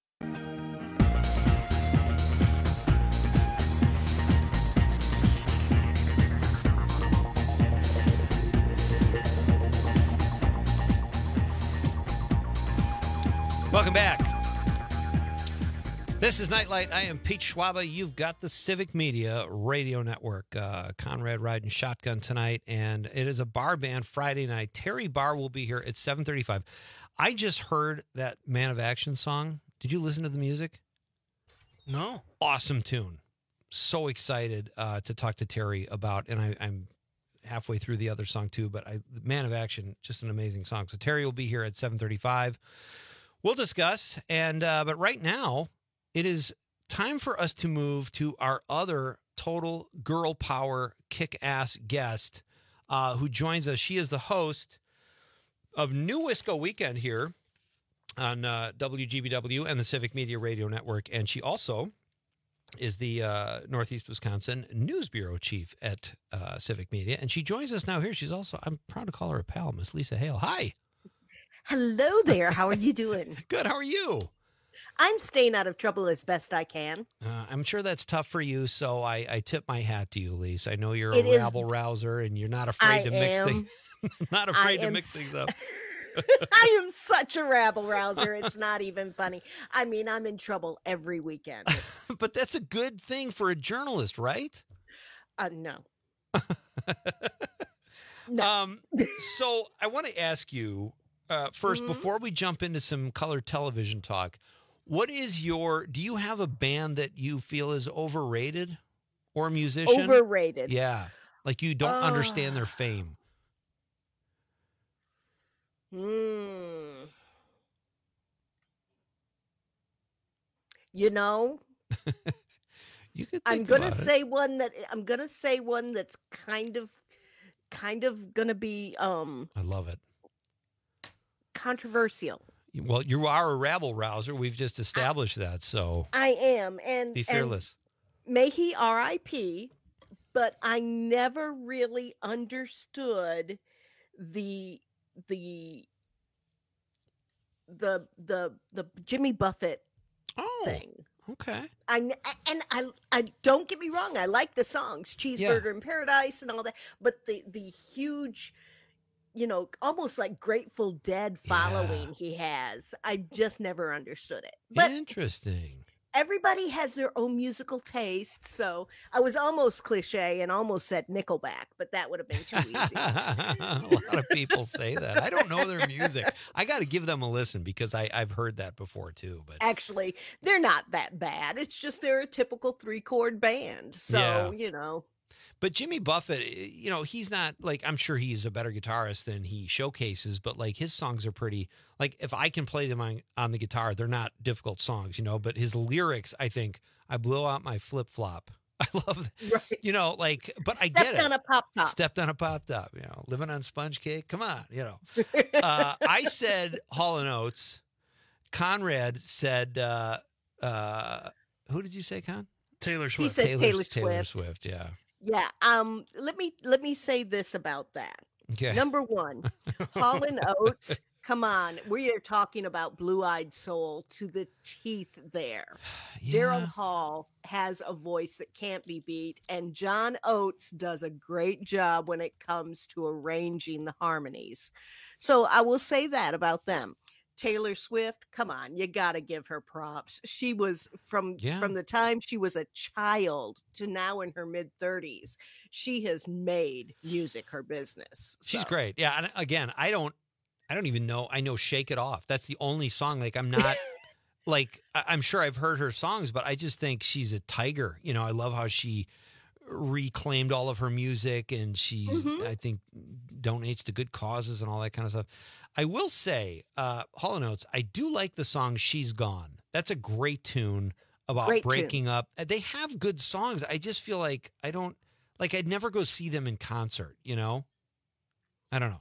Welcome back. This is Nightlight. I am Pete Schwaba. You've got the Civic Media Radio Network. Uh, Conrad riding shotgun tonight, and it is a bar band Friday night. Terry Barr will be here at seven thirty-five. I just heard that Man of Action song. Did you listen to the music? No. Awesome tune. So excited uh, to talk to Terry about, and I, I'm halfway through the other song too, but I, Man of Action, just an amazing song. So Terry will be here at seven thirty-five. We'll discuss, and uh, but right now, it is time for us to move to our other total girl power kick-ass guest uh, who joins us. She is the host of New Wisco Weekend here on uh, W G B W and the Civic Media Radio Network, and she also is the uh, Northeast Wisconsin News Bureau Chief at uh, Civic Media, and she joins us now here. She's also, I'm proud to call her a pal, Miss Lisa Hale. Hi. Hello there. How are you doing? Good. How are you? I'm staying out of trouble as best I can. Uh, I'm sure that's tough for you, so I, I tip my hat to you, Lisa. I know you're It a is- rabble rouser, and you're not afraid I to mix am. things. Not afraid I to am mix things up. I am such a rabble rouser. It's not even funny. I mean, I'm in trouble every weekend. But that's a good thing for a journalist, right? Uh, no. Um, so I want to ask you uh, 1st Mhm. before we jump into some color television talk. What is your? Do you have a band that you feel is overrated, or a musician Overrated. Yeah, like you don't Uh. understand their fame. Hmm. You know, You could. I'm think gonna about it. say one that I'm gonna say one that's kind of, kind of gonna be um I love it. controversial. Well, you are a rabble rouser. We've just established that. So I am, and be and fearless. may he R I P, but I never really understood the the the the the Jimmy Buffett oh, thing. Okay. I n- and I I don't get me wrong, I like the songs Cheeseburger in Paradise and all that, but the the huge, you know, almost like Grateful Dead following he has, I just never understood it. But Interesting. everybody has their own musical taste, so I was almost cliche and almost said Nickelback, but that would have been too easy. A lot of people say that. I don't know their music. I got to give them a listen because I, I've heard that before too. But Actually, they're not that bad. It's just they're a typical three chord band. So, Yeah. you know. but Jimmy Buffett, eh, you know, he's not like, I'm sure he's a better guitarist than he showcases, but like his songs are pretty, like if I can play them on, on the guitar, they're not difficult songs, you know, but his lyrics, I think, I blew out my flip flop. I love, you know, like, but I get Stepped it. on a pop top. Stepped on a pop top, you know, living on sponge cake. Come on, you know. Uh, I said Hall and Oates. Conrad said, uh, uh, who did you say, Con? Taylor He said Taylor Taylor Swift. Swift, yeah. Yeah. Um. Let me let me say this about that. Okay. Number one, Hall and Oates. Come on, we are talking about blue-eyed soul to the teeth. There, Daryl Hall has a voice that can't be beat, and John Oates does a great job when it comes to arranging the harmonies. So I will say that about them. Taylor Swift, come on, you got to give her props. She was from Yeah. from the time she was a child to now in her mid thirties. She has made music her business. She's So, great. Yeah. And again, I don't, I don't even know. I know Shake It Off. That's the only song. Like, I'm not, like, I- I'm sure I've heard her songs, but I just think she's a tiger. You know, I love how she reclaimed all of her music, and she's, Mhm. I think, donates to good causes and all that kind of stuff. I will say, uh, Hall and Oates, I do like the song She's Gone. That's a great tune about Great tune. breaking up. They have good songs. I just feel like I don't, like, I'd never go see them in concert, you know? I don't know.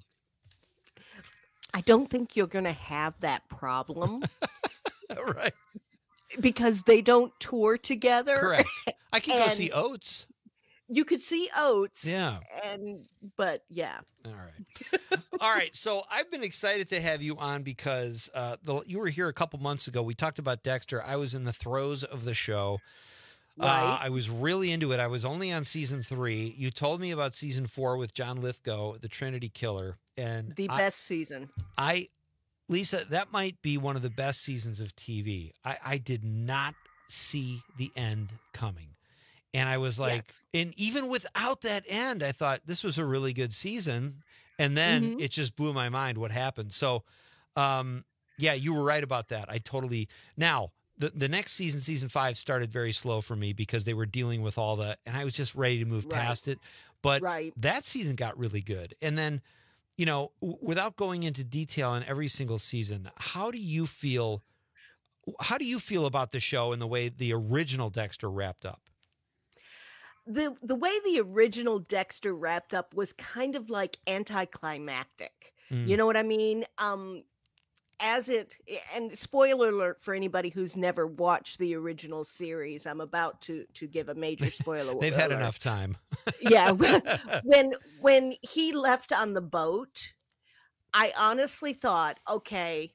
I don't think you're going to have that problem. Right. Because they don't tour together. Correct. I can go And see Oates. You could see Oates. Yeah. And, but yeah. All right. All right. So I've been excited to have you on because uh, the, you were here a couple months ago. We talked about Dexter. I was in the throes of the show. Uh, Right. I was really into it. I was only on season three. You told me about season four with John Lithgow, the Trinity Killer. And The I- best season. I, Lisa, that might be one of the best seasons of T V. I, I did not see the end coming. And I was like, Yes. and even without that end, I thought this was a really good season. And then Mhm. it just blew my mind what happened. So, um, yeah, you were right about that. I totally. Now, the, the next season, season five, started very slow for me because they were dealing with all the, and I was just ready to move Right. past it. But Right. that season got really good. And then, you know, w- without going into detail on every single season, how do you feel? How do you feel about the show and the way the original Dexter wrapped up? The the way the original Dexter wrapped up was kind of like anticlimactic. Mm. You know what I mean? Um as it and spoiler alert for anybody who's never watched the original series, I'm about to to give a major spoiler. They've had alert. enough time. Yeah, when when he left on the boat, I honestly thought, okay,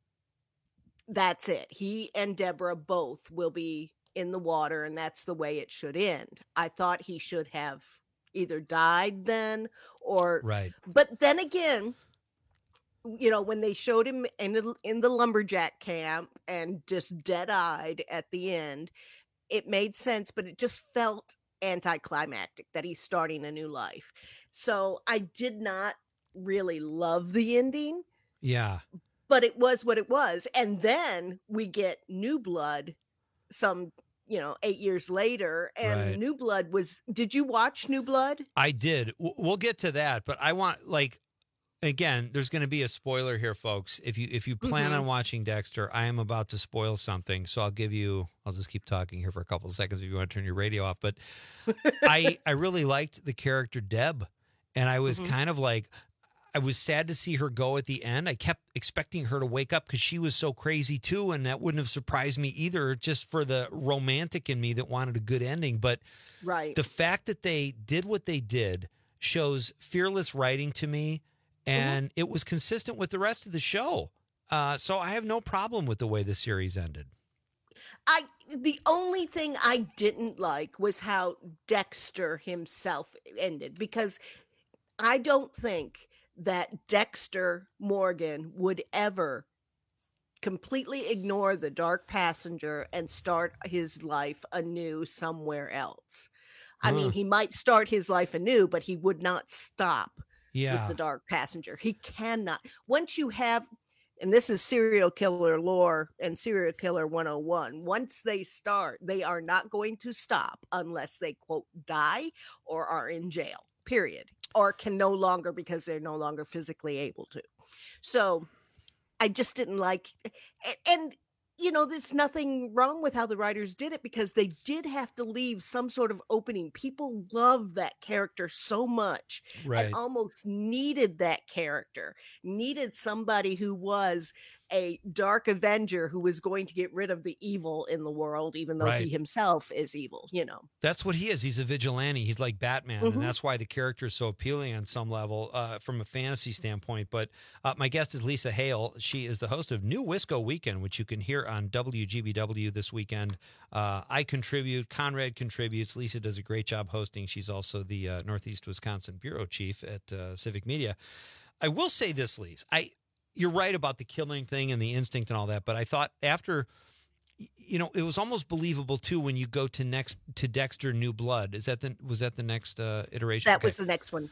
that's it. He and Deborah both will be in the water, and that's the way it should end. I thought he should have either died then or Right. but then again, you know, when they showed him in the, in the lumberjack camp and just dead-eyed at the end, it made sense, but it just felt anticlimactic that he's starting a new life. So I did not really love the ending, Yeah. but it was what it was. And then we get New Blood some, you know, eight years later, and Right. New Blood was, did you watch New Blood? I did. W- We'll get to that, but I want, like, again, there's going to be a spoiler here, folks. If you if you plan Mhm. on watching Dexter, I am about to spoil something, so I'll give you. I'll just keep talking here for a couple of seconds if you want to turn your radio off. But I I really liked the character Deb, and I was Mhm. kind of like. I was sad to see her go at the end. I kept expecting her to wake up because she was so crazy too, and that wouldn't have surprised me either, just for the romantic in me that wanted a good ending. But Right. the fact that they did what they did shows fearless writing to me, and it was consistent with the rest of the show. Uh, so I have no problem with the way the series ended. I the only thing I didn't like was how Dexter himself ended, because I don't think that Dexter Morgan would ever completely ignore the dark passenger and start his life anew somewhere else. I Huh. mean, he might start his life anew, but he would not stop Yeah. with the dark passenger. He cannot. Once you have, and this is serial killer lore and serial killer one oh one, once they start, they are not going to stop unless they, quote, die or are in jail, period, or can no longer because they're no longer physically able to. So I just didn't like, a- and you know, there's nothing wrong with how the writers did it, because they did have to leave some sort of opening. People love that character so much, Right. and almost needed that character, needed somebody who was a dark avenger who was going to get rid of the evil in the world, even though Right. he himself is evil, you know. That's what he is. He's a vigilante. He's like Batman, Mhm. and that's why the character is so appealing on some level uh, from a fantasy standpoint. But uh, my guest is Lisa Hale. She is the host of New Wisco Weekend, which you can hear on W G B W this weekend. Uh, I contribute. Conrad contributes. Lisa does a great job hosting. She's also the uh, Northeast Wisconsin bureau chief at uh, Civic Media. I will say this, Lisa. I you're right about the killing thing and the instinct and all that, but I thought after, you know, it was almost believable too when you go to next to Dexter New Blood. Is that the was that the next uh, iteration? That Okay. was the next one, yeah.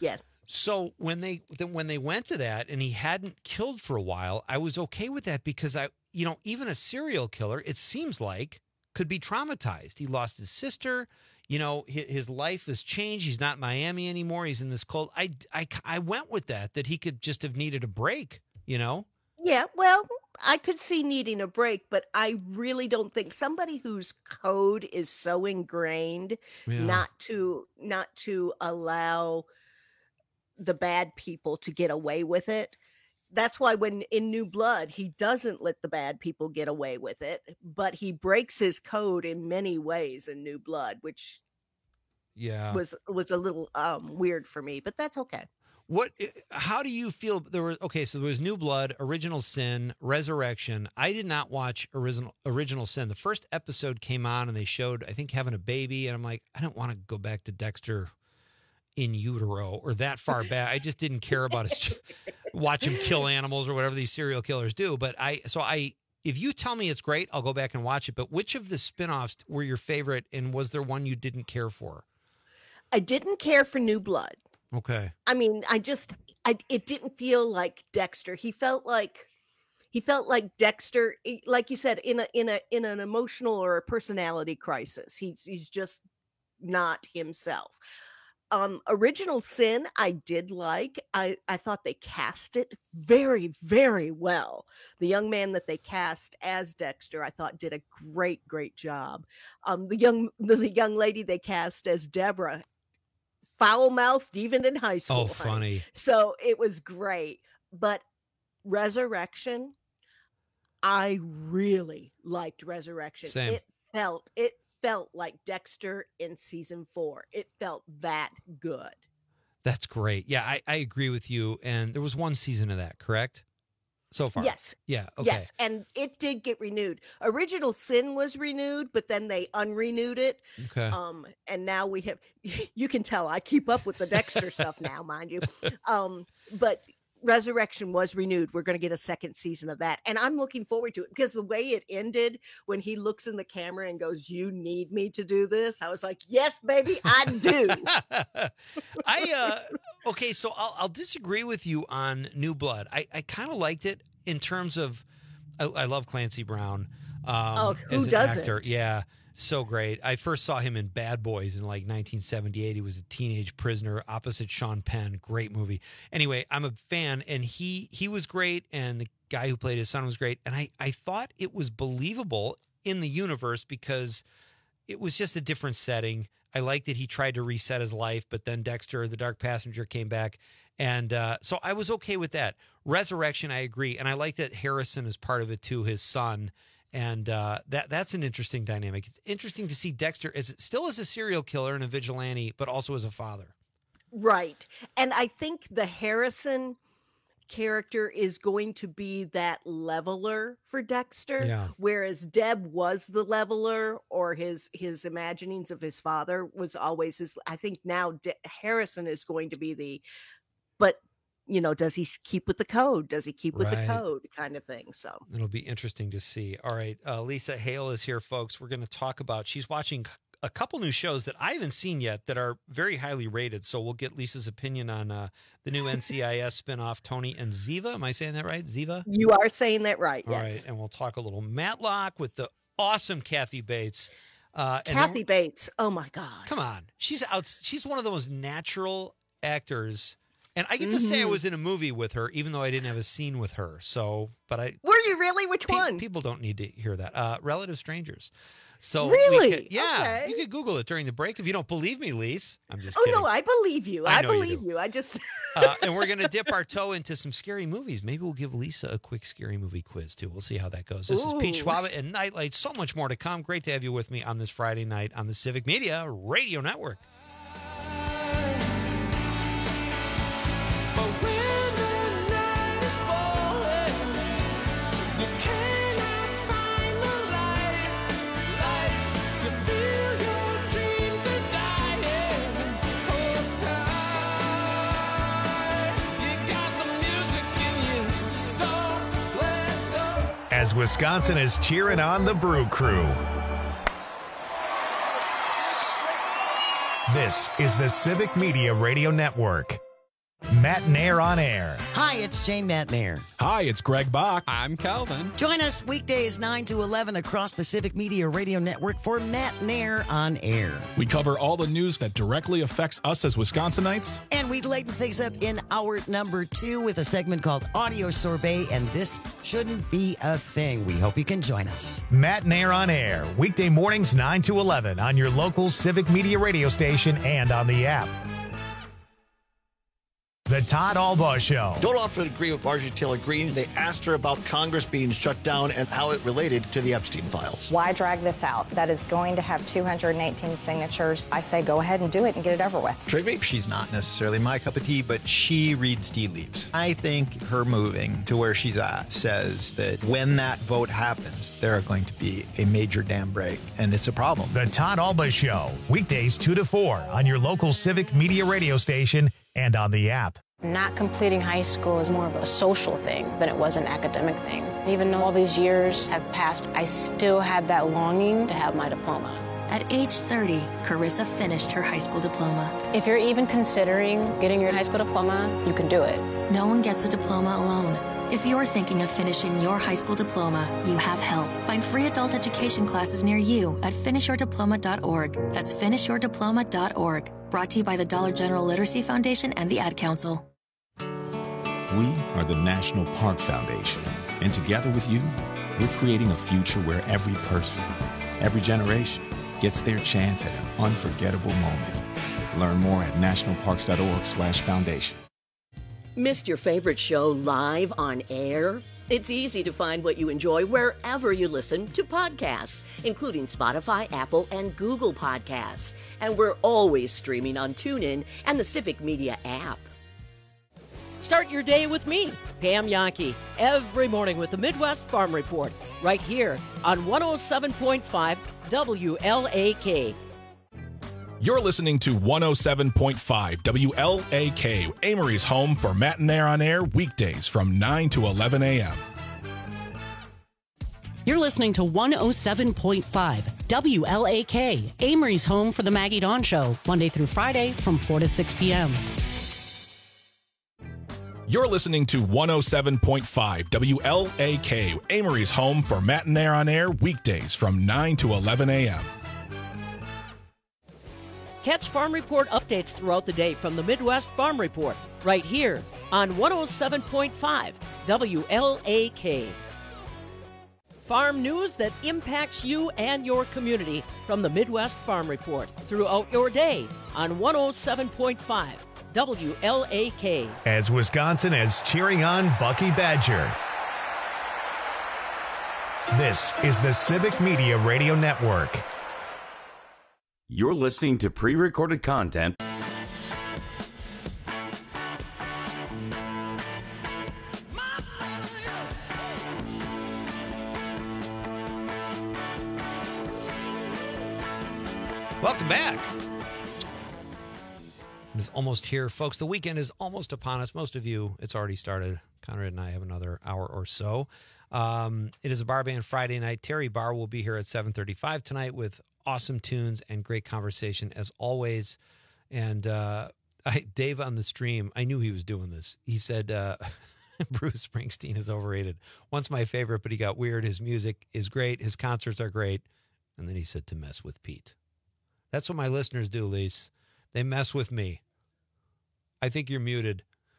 So when they then when they went to that and he hadn't killed for a while, I was okay with that because I, you know, even a serial killer, it seems like, could be traumatized. He lost his sister. You know, his, his life has changed. He's not in Miami anymore. He's in this cold. I, I, I went with that, that he could just have needed a break, you know? Yeah, well, I could see needing a break, but I really don't think somebody whose code is so ingrained Yeah. not to not to allow the bad people to get away with it. That's why when in New Blood, he doesn't let the bad people get away with it, but he breaks his code in many ways in New Blood, which Yeah. was was a little um, weird for me, but that's okay. What? How do you feel? There was okay. So there was New Blood, Original Sin, Resurrection. I did not watch original Original Sin. The first episode came on, and they showed, I think, having a baby, and I'm like, I don't want to go back to Dexter in utero or that far back. I just didn't care about his watch him kill animals or whatever these serial killers do. But I, so I, if you tell me it's great, I'll go back and watch it. But which of the spinoffs were your favorite, and was there one you didn't care for? I didn't care for New Blood. Okay. I mean, I just, I, it didn't feel like Dexter. He felt like, he felt like Dexter, like you said, in a, in a, in an emotional or a personality crisis. He's, he's just not himself. Um, Original Sin, I did like. I, I thought they cast it very, very well. The young man that they cast as Dexter, I thought did a great, great job. Um, the young, the, the young lady they cast as Deborah, foul-mouthed even in high school. Oh, funny. So it was great. But Resurrection, I really liked Resurrection. Same. It felt it felt like Dexter in season four. It felt that good. That's great. Yeah, I, I agree with you. And there was one season of that, correct? So far. Yes. Yeah. Okay. Yes, and it did get renewed. Original Sin was renewed, but then they unrenewed it. Okay. Um, and now we have. You can tell I keep up with the Dexter stuff now, mind you. Um, but Resurrection was renewed. We're going to get a second season of that, and I'm looking forward to it because the way it ended, when he looks in the camera and goes, "You need me to do this," I was like, "Yes, baby, I do." I uh okay, so I'll I'll disagree with you on New Blood. I, I kind of liked it in terms of I, I love Clancy Brown. Um, Oh, who as an doesn't? actor. Yeah, so great. I first saw him in Bad Boys in like nineteen seventy-eight. He was a teenage prisoner opposite Sean Penn. Great movie. Anyway, I'm a fan, and he he was great, and the guy who played his son was great. And I I thought it was believable in the universe because it was just a different setting. I liked that he tried to reset his life, but then Dexter, the Dark Passenger, came back. And uh, so I was okay with that. Resurrection, I agree. And I like that Harrison is part of it too, his son. And uh, that that's an interesting dynamic. It's interesting to see Dexter as still as a serial killer and a vigilante, but also as a father. Right. And I think the Harrison character is going to be that leveler for Dexter, Yeah. whereas Deb was the leveler, or his his imaginings of his father was always his. I think now De- Harrison is going to be the, but you know, does he s- keep with the code? Does he keep with Right. the code kind of thing? So It'll be interesting to see. All right. Uh, Lisa Hale is here, folks. We're going to talk about, she's watching a couple new shows that I haven't seen yet that are very highly rated. So we'll get Lisa's opinion on uh, the new N C I S spinoff, Tony and Ziva. Am I saying that right? Ziva? you are saying that right. All Yes. right. And we'll talk a little Matlock with the awesome Kathy Bates. Uh, and then Kathy we're- Bates. Oh my God. Come on. She's out. She's one of those natural actors. And I get to say I Mhm. was in a movie with her, even though I didn't have a scene with her. So, but I, Were you really? Which pe- one? people don't need to hear that. Uh, Relative Strangers. So we Really? could- yeah, Okay. you could Google it during the break if you don't believe me, Lise. I'm just Oh kidding. no, I believe you. I I, know you believe do. you. I just uh, and we're going to dip our toe into some scary movies. Maybe we'll give Lisa a quick scary movie quiz, too. We'll see how that goes. This is Pete Ooh. Schwab and Nightlight. So much more to come. Great to have you with me on this Friday night on the Civic Media Radio Network. As Wisconsin is cheering on the Brew Crew. This is the Civic Media Radio Network. Matt Nair on Air. Hi, it's Jane Matt Nair. Hi, it's Greg Bach. I'm Calvin. Join us weekdays nine to eleven across the Civic Media Radio Network for Matt Nair on Air. We cover all the news that directly affects us as Wisconsinites. And we lighten things up in hour number two with a segment called Audio Sorbet, and this shouldn't be a thing. We hope you can join us. Matt Nair on Air, weekday mornings nine to eleven on your local Civic Media radio station and on the app. The Todd Albaugh Show. Don't often agree with Marjorie Taylor Greene. They asked her about Congress being shut down and how it related to the Epstein files. Why drag this out? That is going to have two hundred eighteen signatures. I say go ahead and do it and get it over with. Trigby? She's not necessarily my cup of tea, but she reads tea leaves. I think her moving to where she's at says that when that vote happens, there are going to be a major dam break, and it's a problem. The Todd Albaugh Show, weekdays two to four on your local Civic Media radio station and on the app. Not completing high school is more of a social thing than it was an academic thing. Even though all these years have passed, I still had that longing to have my diploma. At age thirty, Carissa finished her high school diploma. If you're even considering getting your high school diploma, you can do it. No one gets a diploma alone. If you're thinking of finishing your high school diploma, you have help. Find free adult education classes near you at finish your diploma dot org. That's finish your diploma dot org. Brought to you by the Dollar General Literacy Foundation and the Ad Council. We are the National Park Foundation, and together with you, we're creating a future where every person, every generation, gets their chance at an unforgettable moment. Learn more at national parks dot org slash foundation. Missed your favorite show live on air? It's easy to find what you enjoy wherever you listen to podcasts, including Spotify, Apple, and Google Podcasts. And we're always streaming on TuneIn and the Civic Media app. Start your day with me, Pam Yankee, every morning with the Midwest Farm Report, right here on one oh seven point five W L A K. You're listening to one oh seven point five W L A K, Amory's home for Matt and Air on Air, weekdays from nine to eleven a.m. You're listening to one oh seven point five W L A K, Amory's home for the Maggie Dawn Show, Monday through Friday from four to six p.m. You're listening to one oh seven point five W L A K, Amory's home for Matt and Air on Air, weekdays from nine to eleven a.m. Catch Farm Report updates throughout the day from the Midwest Farm Report, right here on one oh seven point five W L A K. Farm news that impacts you and your community from the Midwest Farm Report throughout your day on one oh seven point five W L A K. As Wisconsin is cheering on Bucky Badger. This is the Civic Media Radio Network. You're listening to pre-recorded content. Welcome back. It's almost here, folks. The weekend is almost upon us. Most of you, it's already started. Conrad and I have another hour or so. Um, it is a Bar Band Friday night. Terry Barr will be here at seven thirty-five tonight with awesome tunes and great conversation as always. And uh, I, Dave on the stream, I knew he was doing this. He said uh, Bruce Springsteen is overrated. Once my favorite, but he got weird. His music is great. His concerts are great. And then he said to mess with Pete. That's what my listeners do, Lise. They mess with me. I think you're muted.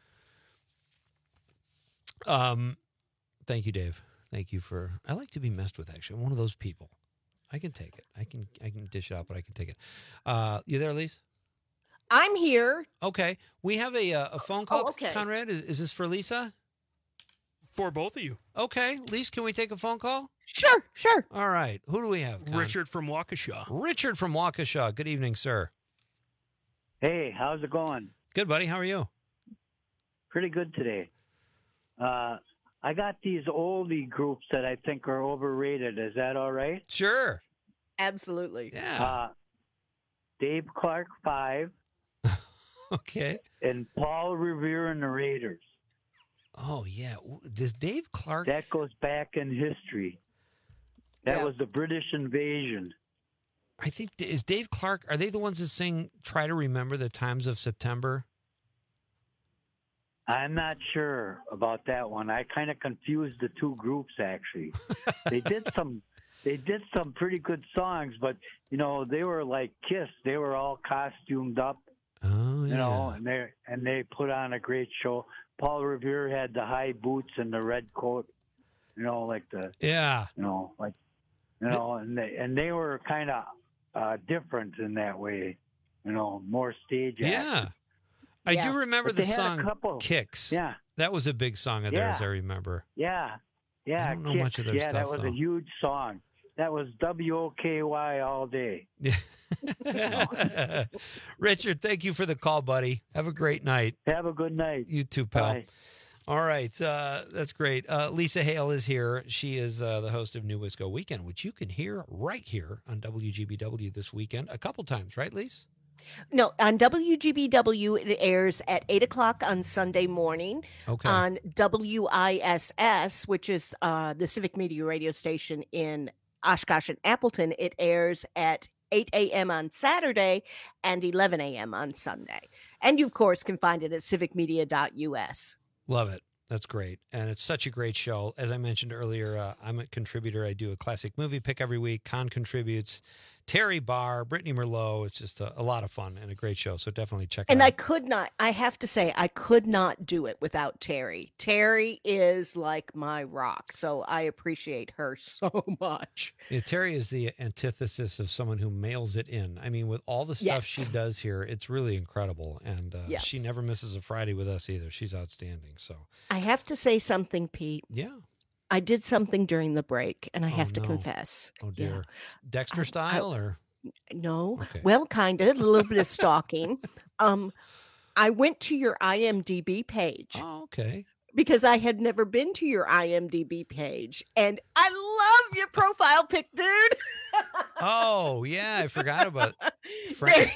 Um, thank you, Dave. Thank you for. I like to be messed with. Actually, I'm one of those people. I can take it. I can. I can dish it out, but I can take it. Uh, you there, Lise? I'm here. Okay, we have a a phone call. Oh, okay. Conrad, is, is this for Lisa? For both of you. Okay, Lise, can we take a phone call? Sure, sure. All right. Who do we have? Con? Richard from Waukesha. Richard from Waukesha. Good evening, sir. Hey, how's it going? Good, buddy. How are you? Pretty good today. Uh, I got these oldie groups that I think are overrated. Is that all right? Sure. Absolutely. Yeah. Uh, Dave Clark Five. Okay. And Paul Revere and the Raiders. Oh, yeah. Does Dave Clark... That goes back in history. That Yeah. was the British invasion. I think, is Dave Clark, are they the ones that sing Try to Remember the Times of September? I'm not sure about that one. I kind of confused the two groups, actually. They did some they did some pretty good songs, but, you know, they were like Kiss. They were all costumed up, oh, you yeah. know, and they and they put on a great show. Paul Revere had the high boots and the red coat, you know, like the yeah, you know, like you know, and they and they were kind of uh, different in that way, you know, more stage acts. Yeah. I Yeah. do remember But the they had a song couple- Kicks. Yeah. That was a big song of theirs, Yeah. I remember. Yeah, yeah. I don't know Kicks. much of their yeah, that stuff, was though. a huge song. That was W O K Y all day. Richard, thank you for the call, buddy. Have a great night. Have a good night. You too, pal. Bye. All right. Uh, that's great. Uh, Lisa Hale is here. She is uh, the host of New Wisco Weekend, which you can hear right here on W G B W this weekend a couple times, right, Lisa? No, on W G B W, it airs at eight o'clock on Sunday morning. Okay. On W I S S, which is uh, the Civic Media radio station in Oshkosh and Appleton, it airs at eight a.m. on Saturday and eleven a.m. on Sunday. And you, of course, can find it at civic media dot U S. Love it. That's great. And it's such a great show. As I mentioned earlier, uh, I'm a contributor. I do a classic movie pick every week. Con contributes. Terry Barr, Brittany Merlot. It's just a, a lot of fun and a great show. So definitely check it And out. I could not, I have to say, I could not do it without Terry. Terry is like my rock. So I appreciate her so much. Yeah, Terry is the antithesis of someone who mails it in. I mean, with all the stuff Yes. she does here, it's really incredible. And uh, Yeah. she never misses a Friday with us either. She's outstanding. So, I have to say something, Pete. yeah. I did something during the break, and I Oh, have to no. confess. Oh, Yeah. dear. Dexter style or? No. Okay. Well, kind of, a little bit of stalking. Um, I went to your I M D B page. Oh, okay. Because I had never been to your I M D B page, and I love your profile pic, dude. Oh, yeah. I forgot about Frank.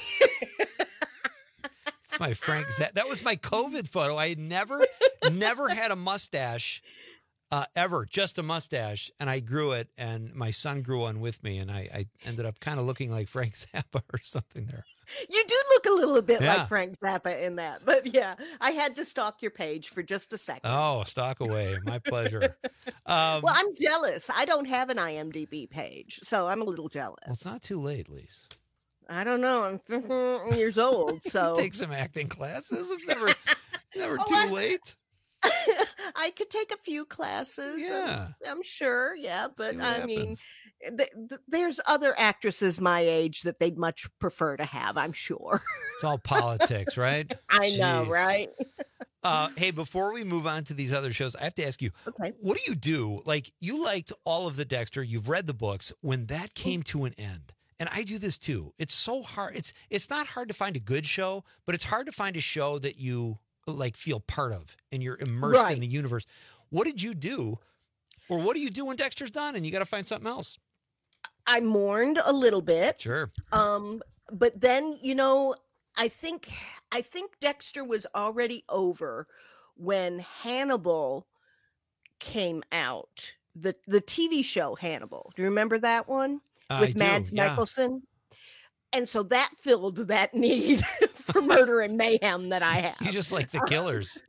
It's my Frank Zappa. That was my COVID photo. I had never, never had a mustache uh, ever, just a mustache. And I grew it, and my son grew one with me, and I, I ended up kind of looking like Frank Zappa or something there. You do look a little bit Yeah. like Frank Zappa in that, but yeah, I had to stalk your page for just a second. Oh, stock away. My pleasure. Um, Well, I'm jealous. I don't have an I M D B page, so I'm a little jealous. well, it's not too late, Lise. I don't know. I'm fifty years old, so Take some acting classes. It's never, never Oh, too I- late. I could take a few classes. Yeah. I'm, I'm sure. Yeah, but See what I mean, happens. th- th- there's other actresses my age that they'd much prefer to have. I'm sure. It's all politics, right? I know, Jeez. right? Uh, hey, before we move on to these other shows, I have to ask you, Okay. what do you do? Like, you liked all of the Dexter, you've read the books. When that came to an end, and I do this too, it's so hard. It's it's not hard to find a good show, but it's hard to find a show that you like feel part of and you're immersed Right. in the universe. What did you do, or what do you do when Dexter's done and you got to find something else? I mourned a little bit. Sure. Um, but then, you know, I think I think Dexter was already over when Hannibal came out. The the T V show Hannibal. Do you remember that one? I With do, Mads yeah. Mikkelsen? And so that filled that need for murder and mayhem that I have. You just like the killers.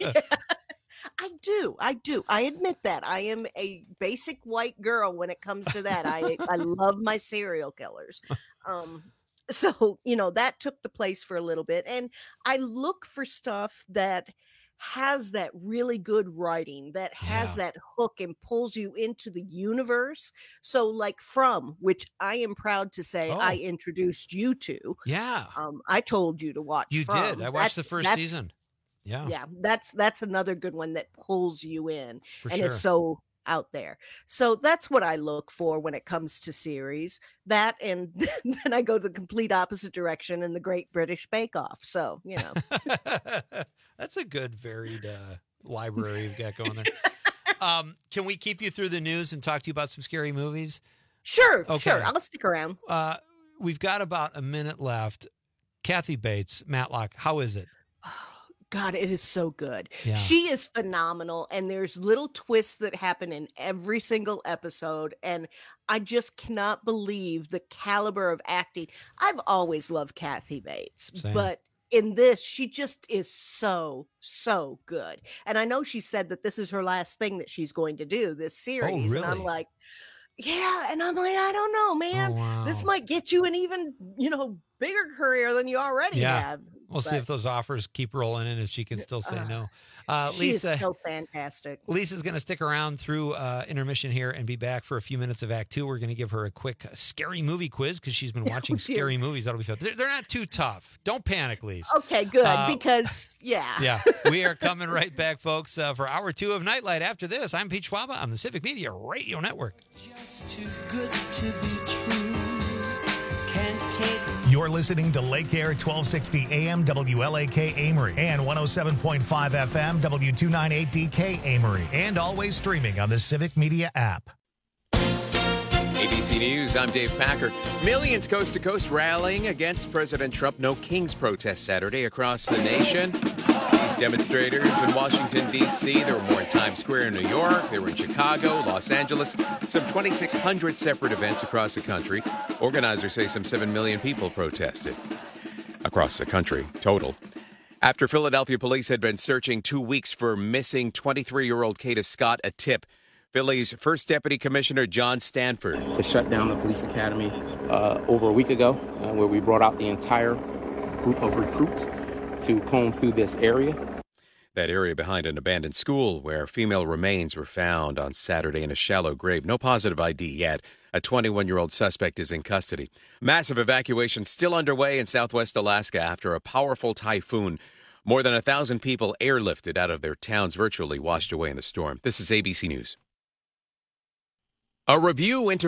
I do. I do. I admit that. I am a basic white girl when it comes to that. I I love my serial killers. Um so, you know, that took the place for a little bit, and I look for stuff that has that really good writing, that has Yeah. that hook and pulls you into the universe. So like From, which I am proud to say I Oh. introduced you to. Yeah. Um I told you to watch You From. did. I watched the That's- first that's- season. Yeah. yeah, that's that's another good one that pulls you in For and sure. is so out there. So that's what I look for when it comes to series. That, and then I go the complete opposite direction in the Great British Bake Off. So, you know. That's a good varied uh, library you've got going there. Um, can we keep you through the news and talk to you about some scary movies? Sure, Okay. sure. I'll stick around. Uh, we've got about a minute left. Kathy Bates, Matlock, how is it? God, it is so good. Yeah. She is phenomenal, and there's little twists that happen in every single episode, and I just cannot believe the caliber of acting. I've always loved Kathy Bates, Same. but in this, she just is so, so good. And I know she said that this is her last thing that she's going to do, this series. really? And I'm like, yeah. And I'm like, I don't know, man. Oh, wow. This might get you an even, you know, bigger career than you already Yeah. have. We'll see But- if those offers keep rolling in, if she can still say Uh, no. Uh, she Lisa, is so fantastic. Lisa's going to stick around through uh, intermission here and be back for a few minutes of Act Two. We're going to give her a quick scary movie quiz because she's been watching dear. scary movies. That'll be fun. They're, they're not too tough. Don't panic, Lisa. Okay, good. Uh, because, yeah. Yeah, we are coming right back, folks, uh, for hour two of Nightlight. After this, I'm Pete Schwaba on the Civic Media Radio Network. Just too good to be true. Can't take. You're listening to Lake Air twelve sixty A M W L A K Amory and one oh seven point five F M W two ninety-eight D K Amory, and always streaming on the Civic Media app. A B C News, I'm Dave Packer. Millions coast to coast rallying against President Trump No Kings protest Saturday across the nation. These demonstrators in Washington, D C, there were more in Times Square in New York, they were in Chicago, Los Angeles, some twenty-six hundred separate events across the country. Organizers say some seven million people protested across the country total. After Philadelphia police had been searching two weeks for missing twenty-three-year-old Kata Scott, a tip. Philly's first Deputy Commissioner John Stanford. To shut down the police academy uh, over a week ago, uh, where we brought out the entire group of recruits to comb through this area. That area behind an abandoned school where female remains were found on Saturday in a shallow grave. No positive I D yet. A twenty-one-year-old suspect is in custody. Massive evacuation still underway in southwest Alaska after a powerful typhoon. More than a thousand people airlifted out of their towns, virtually washed away in the storm. This is A B C News. A review into